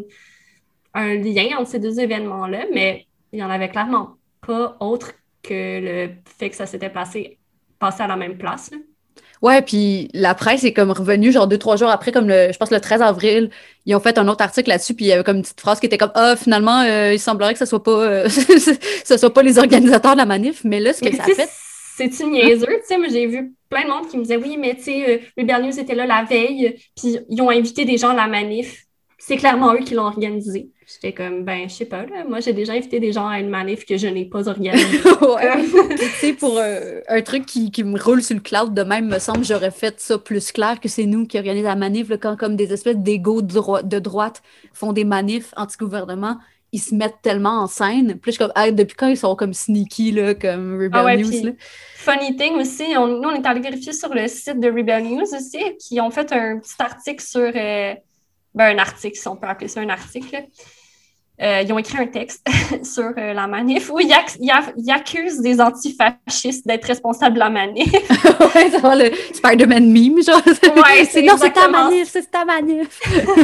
un lien entre ces deux événements-là, mais il n'y en avait clairement pas autre que le fait que ça s'était passé, passé à la même place, là. Ouais, puis la presse est comme revenue genre deux, trois jours après, comme le, je pense le treize avril, ils ont fait un autre article là-dessus, puis il y avait comme une petite phrase qui était comme ah, finalement, euh, il semblerait que ce soit pas euh, ce soit pas les organisateurs de la manif, mais là, ce que Mais ça a fait. c'est-tu niaiseux? Tu sais, moi, j'ai vu plein de monde qui me disait, oui, mais tu sais, euh, Rebel News était là la veille, puis ils ont invité des gens à la manif. C'est clairement eux qui l'ont organisé. J'étais comme, ben, je sais pas, là. Moi, j'ai déjà invité des gens à une manif que je n'ai pas organisée. Ouais. Tu sais, pour euh, un truc qui, qui me roule sur le cloud de même, me semble, j'aurais fait ça plus clair que c'est nous qui organisons la manif, là, quand comme des espèces d'égos de, dro- de droite font des manifs anti-gouvernement, ils se mettent tellement en scène. Puis là, je suis comme, ah, depuis quand ils sont comme sneaky, là, comme Ah Rebel ouais, News, là? puis funny thing aussi, on, nous, on est allé vérifier sur le site de Rebel News aussi, qui ont fait un petit article sur, euh, ben, un article, si on peut appeler ça un article. Euh, ils ont écrit un texte sur euh, la manif où ils, ac- ils a- ils accusent des antifascistes d'être responsables de la manif. Ouais, c'est genre le Spider-Man meme, genre. Ouais, c'est c'est non, c'est ta exactement manif, c'est ta manif.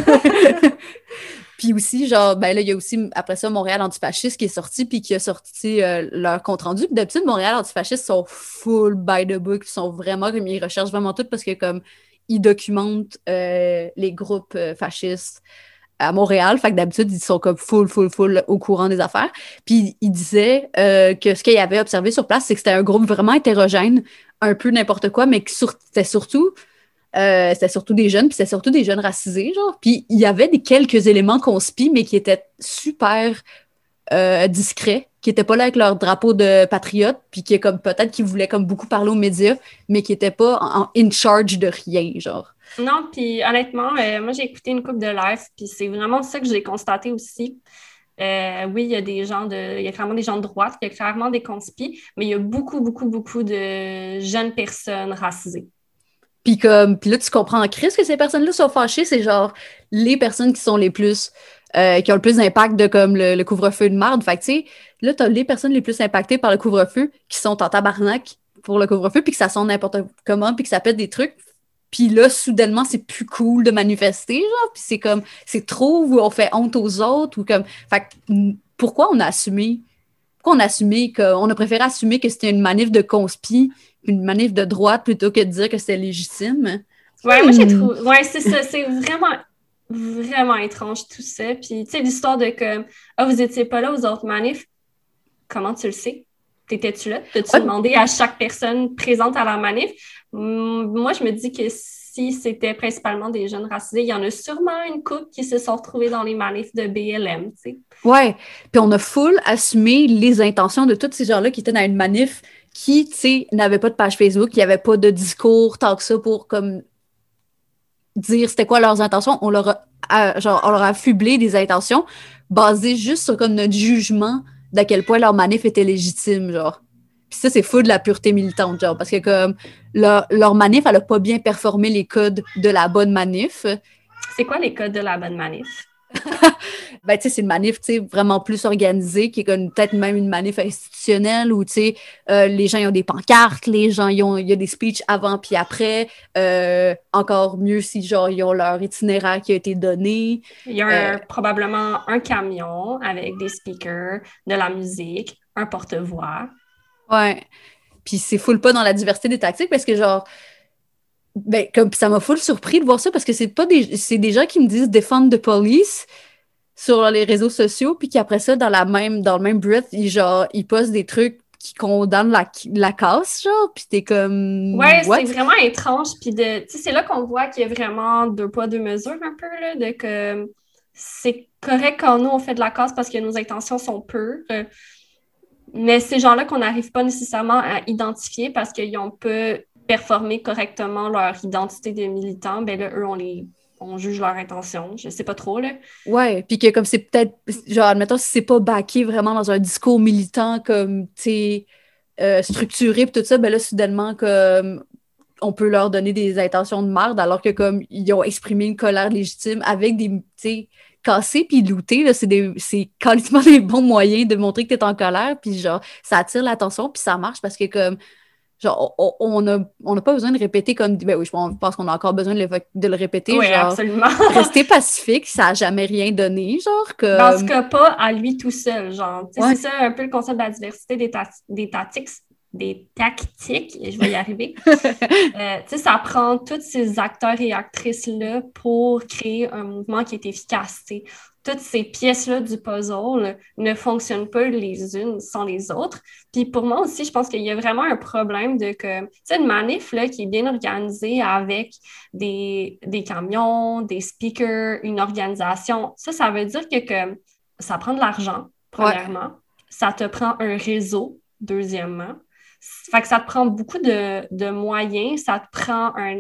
Puis aussi, genre, ben là, il y a aussi, après ça, Montréal Antifasciste qui est sorti, puis qui a sorti euh, leur compte-rendu. Puis d'habitude, Montréal Antifasciste sont full by the book, ils sont vraiment, comme, ils recherchent vraiment tout parce que, comme, ils documentent euh, les groupes euh, fascistes à Montréal. Fait que d'habitude, ils sont comme full, full, full au courant des affaires. Puis ils disaient euh, que ce qu'ils avaient observé sur place, c'est que c'était un groupe vraiment hétérogène, un peu n'importe quoi, mais que sur- c'était surtout euh, c'était surtout des jeunes, puis c'était surtout des jeunes racisés, genre. Puis il y avait des quelques éléments conspi, mais qui étaient super euh, discrets, qui étaient pas là avec leur drapeau de patriote, puis qui est comme peut-être qui voulaient comme beaucoup parler aux médias, mais qui étaient pas en, en in charge de rien, genre. Non, puis honnêtement, euh, moi, j'ai écouté une couple de live, puis c'est vraiment ça que j'ai constaté aussi. Euh, oui, il y a des gens de, il y a clairement des gens de droite, il y a clairement des conspis, mais il y a beaucoup, beaucoup, beaucoup de jeunes personnes racisées. Puis comme, puis là, tu comprends en crise que ces personnes-là sont fâchées, c'est genre les personnes qui sont les plus, euh, qui ont le plus d'impact de comme le, le couvre-feu de merde. Fait que tu sais, là, t'as les personnes les plus impactées par le couvre-feu qui sont en tabarnak pour le couvre-feu, puis que ça sonne n'importe comment, puis que ça pète des trucs. Puis là, soudainement, c'est plus cool de manifester, genre, puis c'est comme, c'est trop, ou on fait honte aux autres, ou comme, fait que, mm, pourquoi on a assumé, pourquoi on a assumé que, on a préféré assumer que c'était une manif de conspi, une manif de droite, plutôt que de dire que c'était légitime? Ouais, moi, j'ai Hmm. trouvé, ouais, c'est ça, c'est vraiment, vraiment étrange tout ça. Puis, tu sais, l'histoire de comme, ah, vous étiez pas là aux autres manifs, comment tu le sais? T'étais-tu là? T'as-tu Ouais, demandé à chaque personne présente à la manif? Hum, Moi, je me dis que si c'était principalement des jeunes racisés, il y en a sûrement une couple qui se sont retrouvés dans les manifs de B L M, tu sais. ouais. Puis on a full assumé les intentions de tous ces gens-là qui étaient dans une manif qui, tu sais, n'avaient pas de page Facebook, qui n'avaient pas de discours tant que ça pour comme dire c'était quoi leurs intentions. On leur a, à- genre, on leur a affublé des intentions basées juste sur comme notre jugement d'à quel point leur manif était légitime, genre. Puis ça, c'est fou de la pureté militante, genre, parce que comme leur, leur manif, elle a pas bien performé les codes de la bonne manif. C'est quoi les codes de la bonne manif? Ben, tu sais, c'est une manif, tu sais, vraiment plus organisée, qui est comme peut-être même une manif institutionnelle où, tu sais, euh, les gens ils ont des pancartes, les gens ils ont, il y a des speeches avant puis après. Euh, encore mieux si, genre, ils ont leur itinéraire qui a été donné. Il y a Euh, un- probablement un camion avec des speakers, de la musique, un porte-voix. ouais. Puis c'est full pas dans la diversité des tactiques parce que, genre, ben, comme ça m'a full surpris de voir ça parce que c'est pas des, c'est des gens qui me disent défendre de police sur les réseaux sociaux, puis qu'après ça, dans la même, dans le même breath, ils, genre, ils postent des trucs qui condamnent la, la casse, genre, puis t'es comme, Ouais, what? c'est vraiment étrange. Puis de, tu sais, c'est là qu'on voit qu'il y a vraiment deux poids, deux mesures un peu, là, de que c'est correct quand nous, on fait de la casse parce que nos intentions sont pures. euh, Mais ces gens-là qu'on n'arrive pas nécessairement à identifier parce qu'ils ont pas performé correctement leur identité de militant, ben là, eux, on les on juge leur intention. Je sais pas trop, là. Ouais, puis que comme c'est peut-être, genre, admettons, si c'est pas backé vraiment dans un discours militant comme, tu sais, euh, structuré, puis tout ça, ben là, soudainement, comme, on peut leur donner des intentions de merde, alors que comme, ils ont exprimé une colère légitime avec des, tu sais, casser puis looter, là, c'est des, c'est quasiment des bons moyens de montrer que t'es en colère, puis genre, ça attire l'attention, puis ça marche parce que comme, genre, on on a, on n'a pas besoin de répéter comme, ben oui, je pense qu'on a encore besoin de le, de le répéter, Oui, genre, absolument. rester pacifique, ça n'a jamais rien donné, genre, Ben, en tout comme, cas, pas à lui tout seul, genre. Tu sais, ouais, c'est ça un peu le concept de la diversité des, ta- des tactiques. des tactiques, et je vais y arriver. euh, tu sais, ça prend tous ces acteurs et actrices-là pour créer un mouvement qui est efficace, tu sais. Toutes ces pièces-là du puzzle ne fonctionnent pas les unes sans les autres. Puis pour moi aussi, je pense qu'il y a vraiment un problème de que, tu sais, une manif là, qui est bien organisée avec des, des camions, des speakers, une organisation, ça, ça veut dire que, que ça prend de l'argent, premièrement. Ouais. Ça te prend un réseau, deuxièmement. Fait que ça te prend beaucoup de, de moyens, ça te prend un,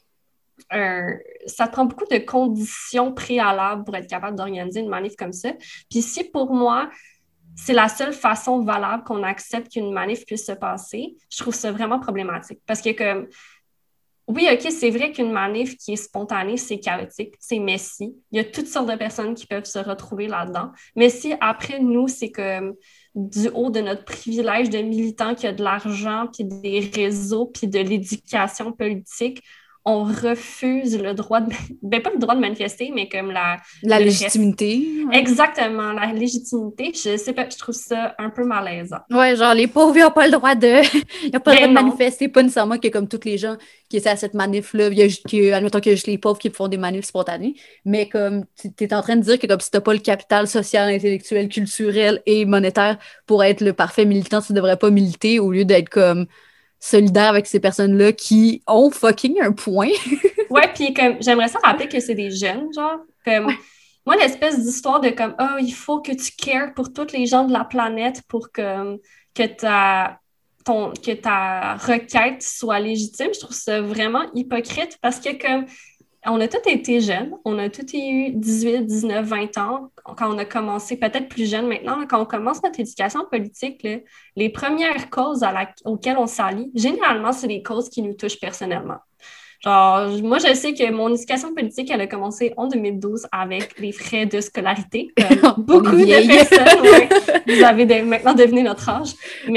un, ça te prend beaucoup de conditions préalables pour être capable d'organiser une manif comme ça. Puis si pour moi, c'est la seule façon valable qu'on accepte qu'une manif puisse se passer, je trouve ça vraiment problématique. Parce que comme oui, OK, c'est vrai qu'une manif qui est spontanée, c'est chaotique, c'est messy. Il y a toutes sortes de personnes qui peuvent se retrouver là-dedans. Mais si après, nous, c'est que du haut de notre privilège de militants qui a de l'argent, puis des réseaux, puis de l'éducation politique, on refuse le droit de... Ben, pas le droit de manifester, mais comme la... La légitimité. Ouais. Exactement, la légitimité. Je sais pas, je trouve ça un peu malaisant. Ouais, genre, les pauvres, ils n'ont pas le droit de... Ils n'ont pas ben le droit de non. manifester, pas nécessairement que comme tous les gens qui étaient à cette manif-là, il y a juste que, admettons qu'il y a juste les pauvres qui font des manifs spontanés, mais comme tu es en train de dire que comme si tu n'as pas le capital social, intellectuel, culturel et monétaire pour être le parfait militant, tu ne devrais pas militer au lieu d'être comme solidaire avec ces personnes-là qui ont fucking un point. Ouais, puis comme j'aimerais ça rappeler que c'est des jeunes, genre, comme... Ouais. Moi, l'espèce d'histoire de comme, ah, oh, il faut que tu cares pour tous les gens de la planète pour que, que, ta, ton, que ta requête soit légitime, je trouve ça vraiment hypocrite parce que comme, on a tous été jeunes, on a tous eu dix-huit, dix-neuf, vingt ans quand on a commencé, peut-être plus jeune maintenant, là, quand on commence notre éducation politique, là, les premières causes à la, auxquelles on s'allie, généralement, c'est des causes qui nous touchent personnellement. Genre, moi, je sais que mon éducation politique, elle a commencé en deux mille douze avec les frais de scolarité. Comme beaucoup de personnes, ouais, vous avez de, maintenant deviné notre âge. Mais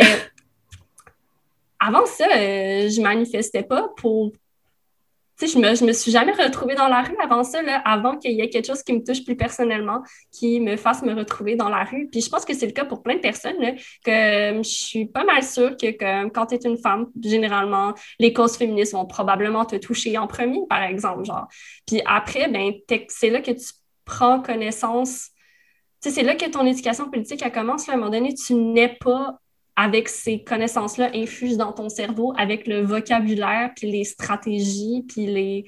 avant ça, euh, je manifestais pas pour... Tu sais, je me, je me suis jamais retrouvée dans la rue avant ça, là, avant qu'il y ait quelque chose qui me touche plus personnellement, qui me fasse me retrouver dans la rue. Puis je pense que c'est le cas pour plein de personnes, là, que je suis pas mal sûre que, que quand tu es une femme, généralement, les causes féministes vont probablement te toucher en premier, par exemple, genre. Puis après, ben, c'est là que tu prends connaissance, tu sais, c'est là que ton éducation politique, elle commence, là, à un moment donné, tu n'es pas avec ces connaissances-là infuses dans ton cerveau, avec le vocabulaire, puis les stratégies, puis les...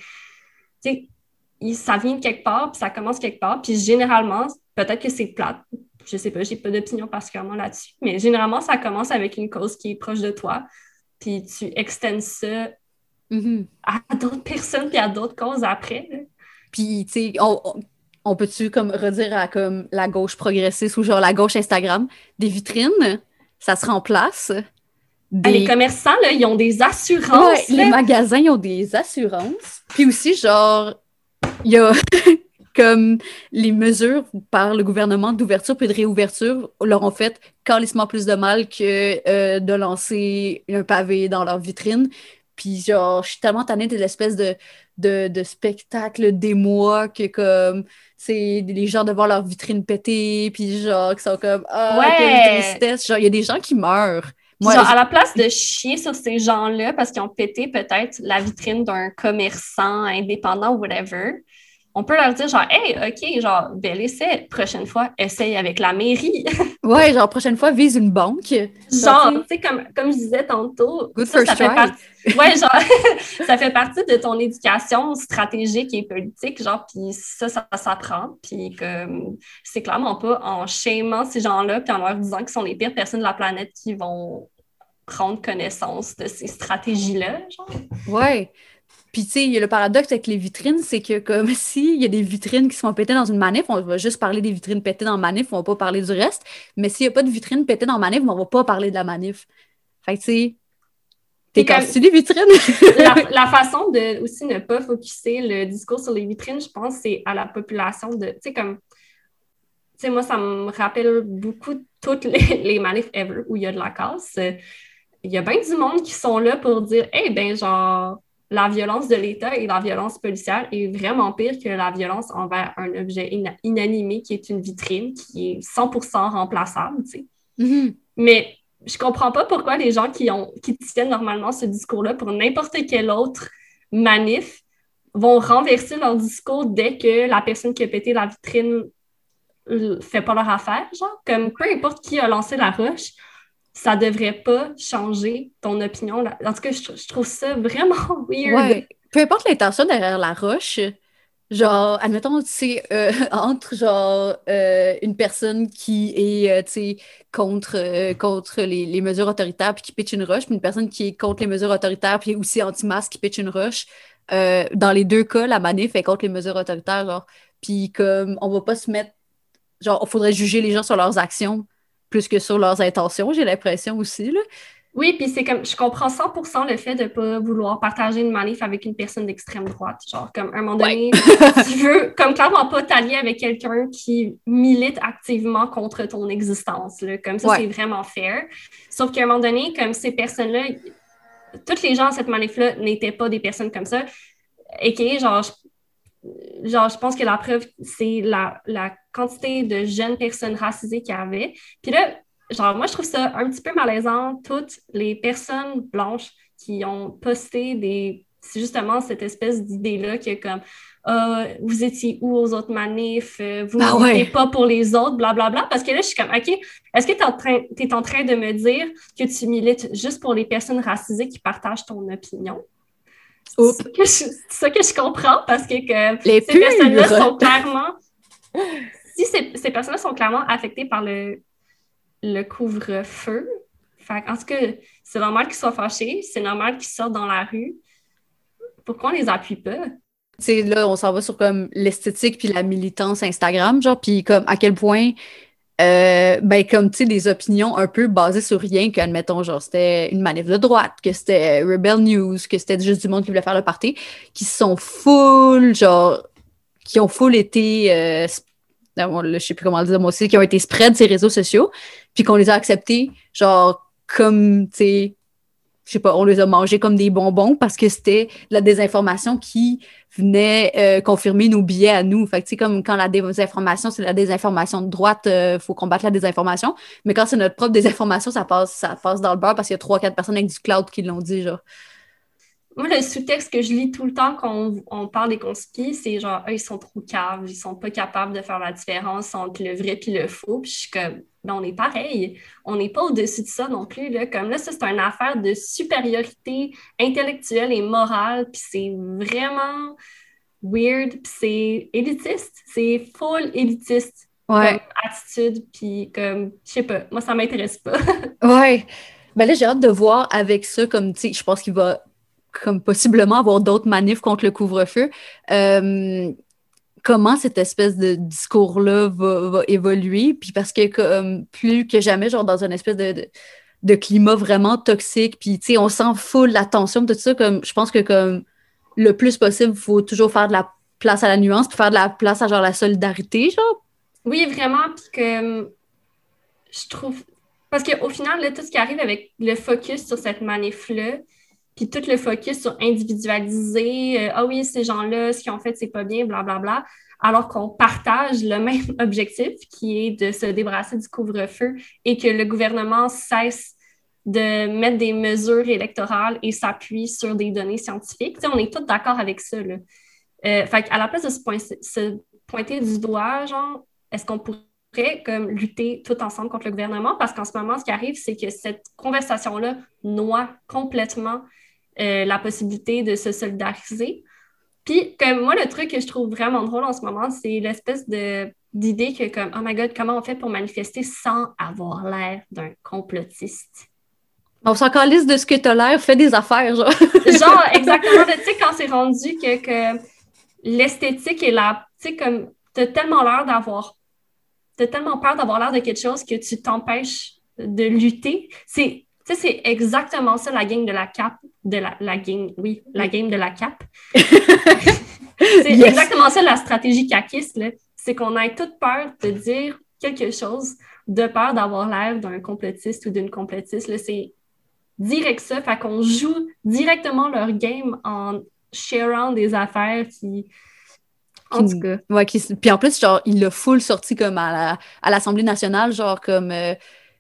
Tu sais, ça vient de quelque part, puis ça commence quelque part, puis généralement, peut-être que c'est plate, je sais pas, j'ai pas d'opinion particulièrement là-dessus, mais généralement, ça commence avec une cause qui est proche de toi, puis tu extends ça mm-hmm. à d'autres personnes, puis à d'autres causes après. Là. Puis, tu sais, on... on... On peut-tu comme redire à comme la gauche progressiste ou genre la gauche Instagram, des vitrines, ça se remplace. Des... Ah, les commerçants, là, ils ont des assurances. Ouais, les magasins, ils ont des assurances. Puis aussi, genre, il y a comme les mesures par le gouvernement d'ouverture puis de réouverture leur ont fait calissement plus de mal que euh, de lancer un pavé dans leur vitrine. Puis genre, je suis tellement tannée de l'espèce de, de, de spectacle des mois que comme, c'est les gens devant leur vitrine pétée, puis genre, qui sont comme, ah, ouais. quelle tristesse. Genre, il y a des gens qui meurent. Moi, genre, à la place de chier sur ces gens-là parce qu'ils ont pété peut-être la vitrine d'un commerçant indépendant ou whatever, on peut leur dire genre, hey, OK, genre, bel essai, prochaine fois, essaye avec la mairie. Ouais, genre, prochaine fois, vise une banque. Genre, tu sais, comme, comme je disais tantôt, Good ça, first ça fait try. partie, ouais, genre, ça fait partie de ton éducation stratégique et politique, genre, puis ça, ça s'apprend, puis que c'est clairement pas en shamant ces gens-là, puis en leur disant qu'ils sont les pires personnes de la planète qui vont prendre connaissance de ces stratégies-là, genre. Ouais. Puis, tu sais, il y a le paradoxe avec les vitrines, c'est que comme s'il y a des vitrines qui sont pétées dans une manif, on va juste parler des vitrines pétées dans la manif, on va pas parler du reste. Mais s'il n'y a pas de vitrines pétées dans la manif, on va pas parler de la manif. Fait que, tu sais, t'es cassé les vitrines. la, la façon de aussi ne pas focusser le discours sur les vitrines, je pense, c'est à la population de, tu sais, comme, tu sais, moi, ça me rappelle beaucoup toutes les, les manifs ever où il y a de la casse. Il y a bien du monde qui sont là pour dire, hey, ben, genre, la violence de l'État et la violence policière est vraiment pire que la violence envers un objet ina- inanimé qui est une vitrine, qui est cent pour cent remplaçable, tu sais. Mm-hmm. Mais je comprends pas pourquoi les gens qui, ont, qui tiennent normalement ce discours-là pour n'importe quel autre manif vont renverser leur discours dès que la personne qui a pété la vitrine fait pas leur affaire, genre, comme peu importe qui a lancé la roche, ça devrait pas changer ton opinion. En tout cas, je, je trouve ça vraiment weird. Ouais. Peu importe l'intention derrière la roche, genre, admettons, tu sais, euh, entre, genre, euh, une personne qui est, euh, tu sais, contre, euh, contre les, les mesures autoritaires puis qui pitch une roche, puis une personne qui est contre les mesures autoritaires puis aussi anti-masque qui pitch une roche, euh, dans les deux cas, la manif est contre les mesures autoritaires, genre. Puis comme, on va pas se mettre, genre, il faudrait juger les gens sur leurs actions plus que sur leurs intentions, j'ai l'impression aussi, là. Oui, puis c'est comme, je comprends cent pour cent le fait de ne pas vouloir partager une manif avec une personne d'extrême droite. Genre, comme, à un moment Ouais. donné, tu veux, comme, clairement pas t'allier avec quelqu'un qui milite activement contre ton existence, là. Comme ça, Ouais. c'est vraiment fair. Sauf qu'à un moment donné, comme ces personnes-là, toutes les gens à cette manif-là n'étaient pas des personnes comme ça. Et que, genre, je, genre, je pense que la preuve, c'est la, la quantité de jeunes personnes racisées qu'il y avait. Puis là, genre, moi, je trouve ça un petit peu malaisant, toutes les personnes blanches qui ont posté des... C'est justement cette espèce d'idée-là que comme euh, vous étiez où aux autres manifs, euh, vous ne Ah militez ouais. pas pour les autres, blablabla. Parce que là, je suis comme, OK, est-ce que tu es en train, t'es en train de me dire que tu milites juste pour les personnes racisées qui partagent ton opinion? Oups. C'est ça que je, ça que je comprends parce que, que Les ces personnes-là purs! sont clairement... Si ces, ces personnes-là sont clairement affectées par le, le couvre-feu. Fait, en tout cas, c'est normal qu'ils soient fâchés, c'est normal qu'ils sortent dans la rue. Pourquoi on les appuie pas? Tu sais, là, on s'en va sur comme l'esthétique puis la militance Instagram, genre, puis comme à quel point, euh, ben, comme, tu sais, des opinions un peu basées sur rien, qu'admettons, genre, c'était une manif de droite, que c'était Rebel News, que c'était juste du monde qui voulait faire le party, qui sont full, genre, qui ont full été, euh, sp- ah, bon, là, je sais plus comment le dire moi aussi, qui ont été spread ces réseaux sociaux, puis qu'on les a acceptés, genre, comme, tu sais, je sais pas, on les a mangés comme des bonbons parce que c'était de la désinformation qui venait euh, confirmer nos billets à nous. Fait que, tu sais, comme quand la désinformation, c'est la désinformation de droite, il euh, faut combattre la désinformation. Mais quand c'est notre propre désinformation, ça passe, ça passe dans le beurre parce qu'il y a trois, quatre personnes avec du cloud qui l'ont dit, genre. Moi, le sous-texte que je lis tout le temps quand on, on parle des conspis, c'est genre, ah, ils sont trop caves, ils sont pas capables de faire la différence entre le vrai et le faux. Puis je suis comme, ben, on est pareil. On n'est pas au-dessus de ça non plus, là. Comme là, ça, c'est une affaire de supériorité intellectuelle et morale. Puis c'est vraiment weird. Puis c'est élitiste. C'est full élitiste comme Ouais, attitude. Puis comme, je sais pas, moi, ça m'intéresse pas. ouais. Ben là, j'ai hâte de voir avec ça, comme, tu sais, je pense qu'il va comme possiblement avoir d'autres manifs contre le couvre-feu. Euh, comment cette espèce de discours-là va, va évoluer. Puis parce que comme, plus que jamais, genre dans une espèce de, de, de climat vraiment toxique, puis tu sais, on s'en fout de la tension, tout ça, comme je pense que comme le plus possible, il faut toujours faire de la place à la nuance, puis faire de la place à genre la solidarité, genre. Oui, vraiment. Puis que je trouve. Parce qu'au final, là, tout ce qui arrive avec le focus sur cette manif-là, puis tout le focus sur individualiser, euh, ah oui, ces gens-là, ce qu'ils ont fait, c'est pas bien, blablabla, alors qu'on partage le même objectif qui est de se débarrasser du couvre-feu et que le gouvernement cesse de mettre des mesures électorales et s'appuie sur des données scientifiques. Tu sais, on est tous d'accord avec ça, là. Euh, fait qu'à la place de se, point- se pointer du doigt, genre, est-ce qu'on pourrait comme lutter tout ensemble contre le gouvernement? Parce qu'en ce moment, ce qui arrive, c'est que cette conversation-là noie complètement euh, la possibilité de se solidariser. Puis, comme moi, le truc que je trouve vraiment drôle en ce moment, c'est l'espèce de d'idée que, comme, oh my God, comment on fait pour manifester sans avoir l'air d'un complotiste? On s'en calisse de ce que t'as l'air, fais des affaires, genre. Genre, exactement, tu sais, quand c'est rendu que, que l'esthétique est là, tu sais, comme, t'as tellement l'air d'avoir t'as tellement peur d'avoir l'air de quelque chose que tu t'empêches de lutter. C'est, tu sais, c'est exactement ça, la game de la cape, de la, la game, oui, la game de la cape. C'est Yes. exactement ça, la stratégie caquiste, là. C'est qu'on ait toute peur de dire quelque chose, de peur d'avoir l'air d'un complotiste ou d'une complotiste, là. C'est direct ça, fait qu'on joue directement leur game en sharant des affaires qui... En tout Qui, cas, ouais, qui, puis en plus, genre, il l'a full sorti comme à la, à l'Assemblée nationale, genre comme euh,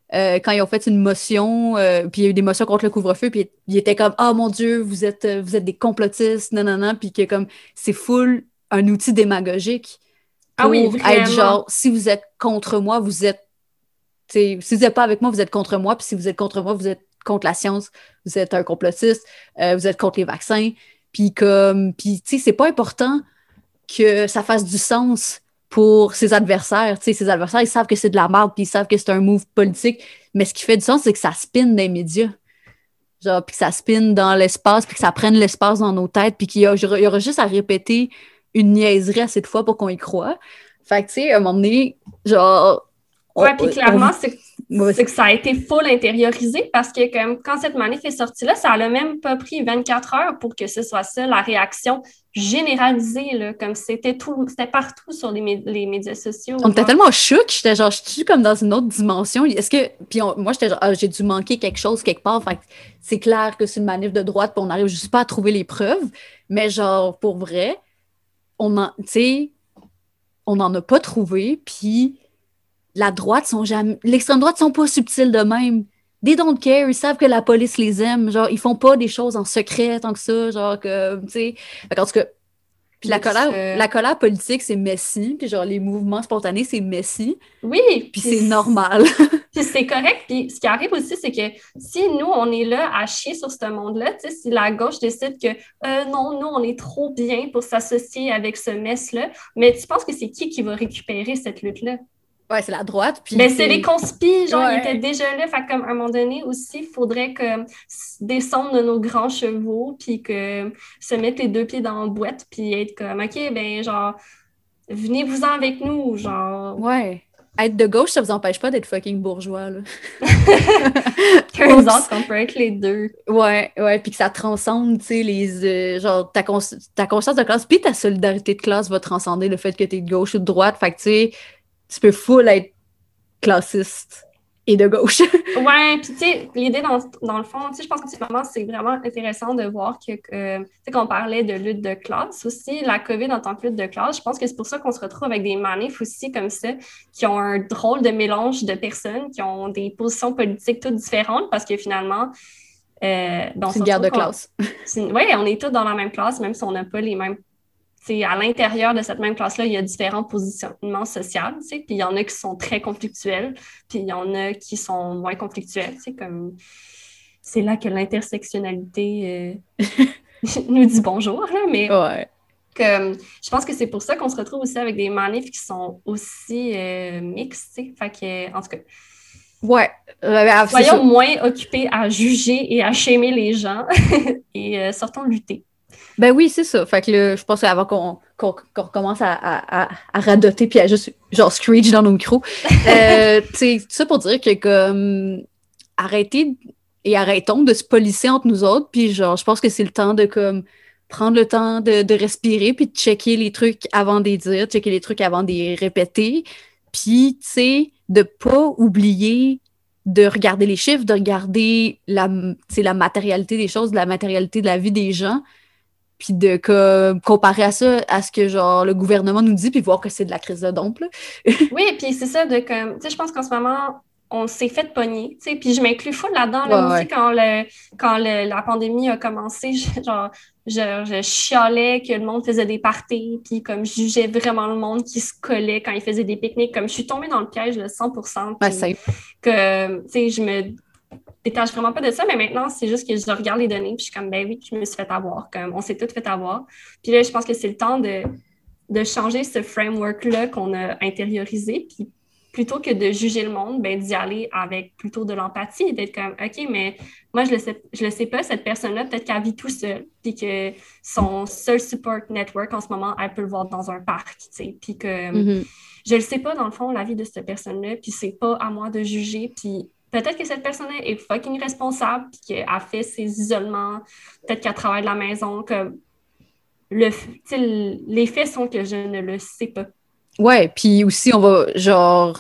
euh, quand ils ont fait une motion, euh, puis il y a eu des motions contre le couvre-feu, puis ils étaient comme « Ah, mon Dieu, vous êtes, vous êtes des complotistes, non, non, non », puis que comme c'est full un outil démagogique Ah oui, pour être vraiment. genre « Si vous êtes contre moi, vous êtes T'sais, si vous n'êtes pas avec moi, vous êtes contre moi. Puis si vous êtes contre moi, vous êtes contre la science. Vous êtes un complotiste. Euh, vous êtes contre les vaccins. Puis comme, puis tu sais, c'est pas important que ça fasse du sens pour ses adversaires. Tu sais, ses adversaires, ils savent que c'est de la merde, puis ils savent que c'est un move politique. Mais ce qui fait du sens, c'est que ça spin dans les médias. Genre, puis que ça spin dans l'espace, puis que ça prenne l'espace dans nos têtes, puis qu'il y, a- il y aura juste à répéter une niaiserie assez de fois pour qu'on y croie. Fait que, tu sais, à un moment donné, genre, on, Ouais, puis on clairement, vit. c'est Ouais, c'est que ça a été full intériorisé parce que comme, quand cette manif est sortie là, ça n'a même pas pris vingt-quatre heures pour que ce soit ça, la réaction généralisée, là, comme c'était tout, c'était partout sur les, mé- les médias sociaux. On était Genre. tellement chocs, j'étais genre, je suis comme dans une autre dimension. Est-ce que. Puis on- moi, j'étais genre, ah, j'ai dû manquer quelque chose quelque part. Fait que c'est clair que c'est une manif de droite, puis on n'arrive juste pas à trouver les preuves. Mais genre, pour vrai, on en, tu sais, on n'en a pas trouvé. Puis la droite sont jamais. L'extrême droite sont pas subtils de même. They don't care, ils savent que la police les aime. Genre, ils font pas des choses en secret tant que ça. Genre, que, tu sais. Fait qu'en tout cas, puis la Oups, colère, euh, la colère politique, c'est messy. Puis genre, les mouvements spontanés, c'est messy. oui, Puis puis c'est normal. puis c'est correct. Puis ce qui arrive aussi, c'est que si nous, on est là à chier sur ce monde-là, tu sais, si la gauche décide que euh, non, nous, on est trop bien pour s'associer avec ce mess-là, mais tu penses que c'est qui qui va récupérer cette lutte-là? Ouais, c'est la droite, puis Ben, c'est les c'est... conspis, genre, ils étaient Ouais. déjà là. Fait que, comme, à un moment donné aussi, il faudrait que s- descendre de nos grands chevaux, puis que se mettre les deux pieds dans la boîte, puis être comme, OK, ben, genre, venez-vous-en avec nous, genre. Ouais. Être de gauche, ça vous empêche pas d'être fucking bourgeois, là. Turns out Oups! qu'on peut être les deux. Ouais, ouais, puis que ça transcende, tu sais, les... euh, genre, ta, cons- ta conscience de classe, puis ta solidarité de classe va transcender le fait que t'es de gauche ou de droite. Fait que, tu sais, tu peux full être classiste et de gauche. Ouais, puis tu sais, l'idée dans, dans le fond, tu sais, je pense que c'est vraiment, c'est vraiment intéressant de voir que, euh, tu sais, qu'on parlait de lutte de classe aussi, la COVID en tant que lutte de classe, je pense que c'est pour ça qu'on se retrouve avec des manifs aussi comme ça, qui ont un drôle de mélange de personnes, qui ont des positions politiques toutes différentes, parce que finalement, euh, ben, on C'est se une guerre retrouve de qu'on, classe. oui, on est tous dans la même classe, même si on n'a pas les mêmes. T'sais, à l'intérieur de cette même classe-là, il y a différents positionnements sociaux, puis il y en a qui sont très conflictuels, puis il y en a qui sont moins conflictuels. Comme... C'est là que l'intersectionnalité euh, nous dit bonjour, là, mais Ouais. que, je pense que c'est pour ça qu'on se retrouve aussi avec des manifs qui sont aussi euh, mixtes. T'sais. Fait que, en tout cas, Ouais. Euh, c'est soyons ça. moins occupés à juger et à shamer les gens et euh, sortons lutter. Ben oui, c'est ça. Fait que là, je pense qu'avant qu'on qu'on qu'on recommence à, à, à, à radoter puis à juste, genre, screech dans nos micros, euh, tu sais, tout ça pour dire que, comme, arrêtez et arrêtons de se polisser entre nous autres, puis genre, je pense que c'est le temps de, comme, prendre le temps de, de respirer puis de checker les trucs avant de les dire, checker les trucs avant de les répéter, puis, tu sais, de pas oublier de regarder les chiffres, de regarder la, tu sais, la matérialité des choses, la matérialité de la vie des gens, puis de comme, comparer à ça, à ce que genre le gouvernement nous dit, puis voir que c'est de la crise de dompe, là. Oui, puis c'est ça de comme, tu sais, je pense qu'en ce moment, on s'est fait pogner, tu sais, puis je m'inclus full là-dedans, là, Ouais, moi aussi, ouais. quand, le, quand le- la pandémie a commencé, je- genre, je, je chialais que le monde faisait des parties, puis comme je jugeais vraiment le monde qui se collait quand ils faisaient des pique-niques, comme je suis tombée dans le piège de cent pour cent, Ouais, puis c'est que, tu sais, je me détache vraiment pas de ça, mais maintenant, c'est juste que je regarde les données, puis je suis comme, ben oui, je me suis fait avoir, comme on s'est toutes fait avoir. Puis là, je pense que c'est le temps de de changer ce framework-là qu'on a intériorisé, puis plutôt que de juger le monde, ben, d'y aller avec plutôt de l'empathie, d'être comme, OK, mais moi, je le sais, je le sais pas, cette personne-là, peut-être qu'elle vit tout seul, puis que son seul support network en ce moment, elle peut le voir dans un parc, tu sais, puis que Mhm. je le sais pas, dans le fond, la vie de cette personne-là, puis c'est pas à moi de juger, puis peut-être que cette personne-là est fucking responsable, puis qu'elle a fait ses isolements, peut-être qu'elle travaille de la maison, comme le, les faits sont que je ne le sais pas. Ouais, puis aussi, on va, genre,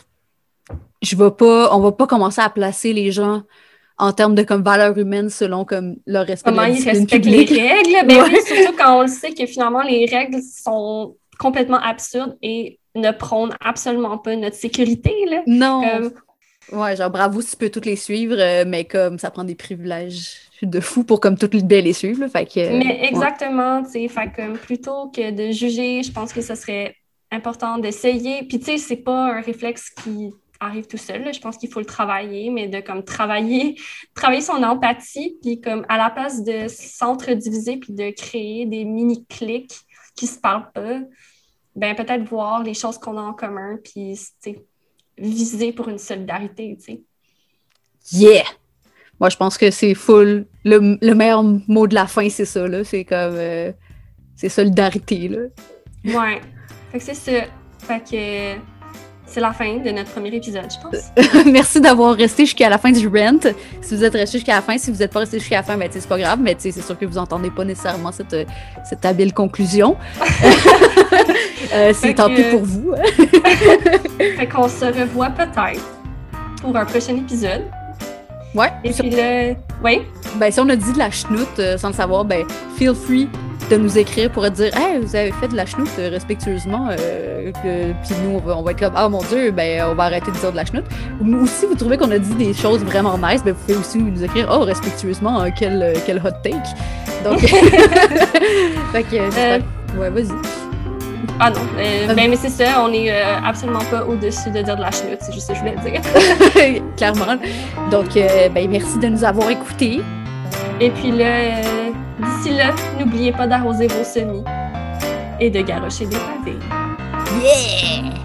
je vais pas, on va pas commencer à placer les gens en termes de comme valeur humaine selon comme leur respect de Comment la ils discipline respectent les publique. règles? Ben oui, Ouais. surtout quand on le sait que finalement, les règles sont complètement absurdes et ne prônent absolument pas notre sécurité. Là. Non. Comme, Ouais, genre bravo si tu peux toutes les suivre, euh, mais comme ça prend des privilèges de fou pour comme toutes les belles les suivre, là, fait que euh, Mais ouais. exactement, tu sais, fait comme plutôt que de juger, je pense que ce serait important d'essayer. Puis tu sais, c'est pas un réflexe qui arrive tout seul, là. Je pense qu'il faut le travailler, mais de comme travailler, travailler son empathie, puis comme à la place de s'entre-diviser, puis de créer des mini-clics qui se parlent pas, ben peut-être voir les choses qu'on a en commun, puis tu sais, viser pour une solidarité, tu sais. Yeah! Moi, je pense que c'est full. Le, le meilleur mot de la fin, c'est ça, là. C'est comme. euh, c'est solidarité, là. Ouais. Fait que c'est ça. Fait que c'est la fin de notre premier épisode, je pense. Merci d'avoir resté jusqu'à la fin du rent. Si vous êtes resté jusqu'à la fin, si vous n'êtes pas resté jusqu'à la fin, ben, c'est pas grave, mais c'est sûr que vous n'entendez pas nécessairement cette, cette habile conclusion. euh, c'est tant pis pour vous. Fait qu'on se revoit peut-être pour un prochain épisode. Ouais. Et puis là, oui. Ben, si on a dit de la chenoute euh, sans le savoir, ben, feel free de nous écrire pour dire « Hey, vous avez fait de la chenoute euh, respectueusement. Euh, » Puis nous, on va, on va être comme « Ah, mon Dieu, ben, on va arrêter de dire de la chenoute. » Ou si vous trouvez qu'on a dit des choses vraiment nice, ben, vous pouvez aussi nous écrire « Oh, respectueusement, euh, quel, euh, quel hot take. » Donc, fait que, euh... ouais, vas-y. Ah non, euh, ben, mais c'est ça, on est euh, absolument pas au-dessus de dire de la chenoute, c'est juste ça que je voulais dire. Clairement. Donc, euh, ben, merci de nous avoir écoutés. Et puis là, euh, d'ici là, n'oubliez pas d'arroser vos semis et de garrocher des pavés. Yeah!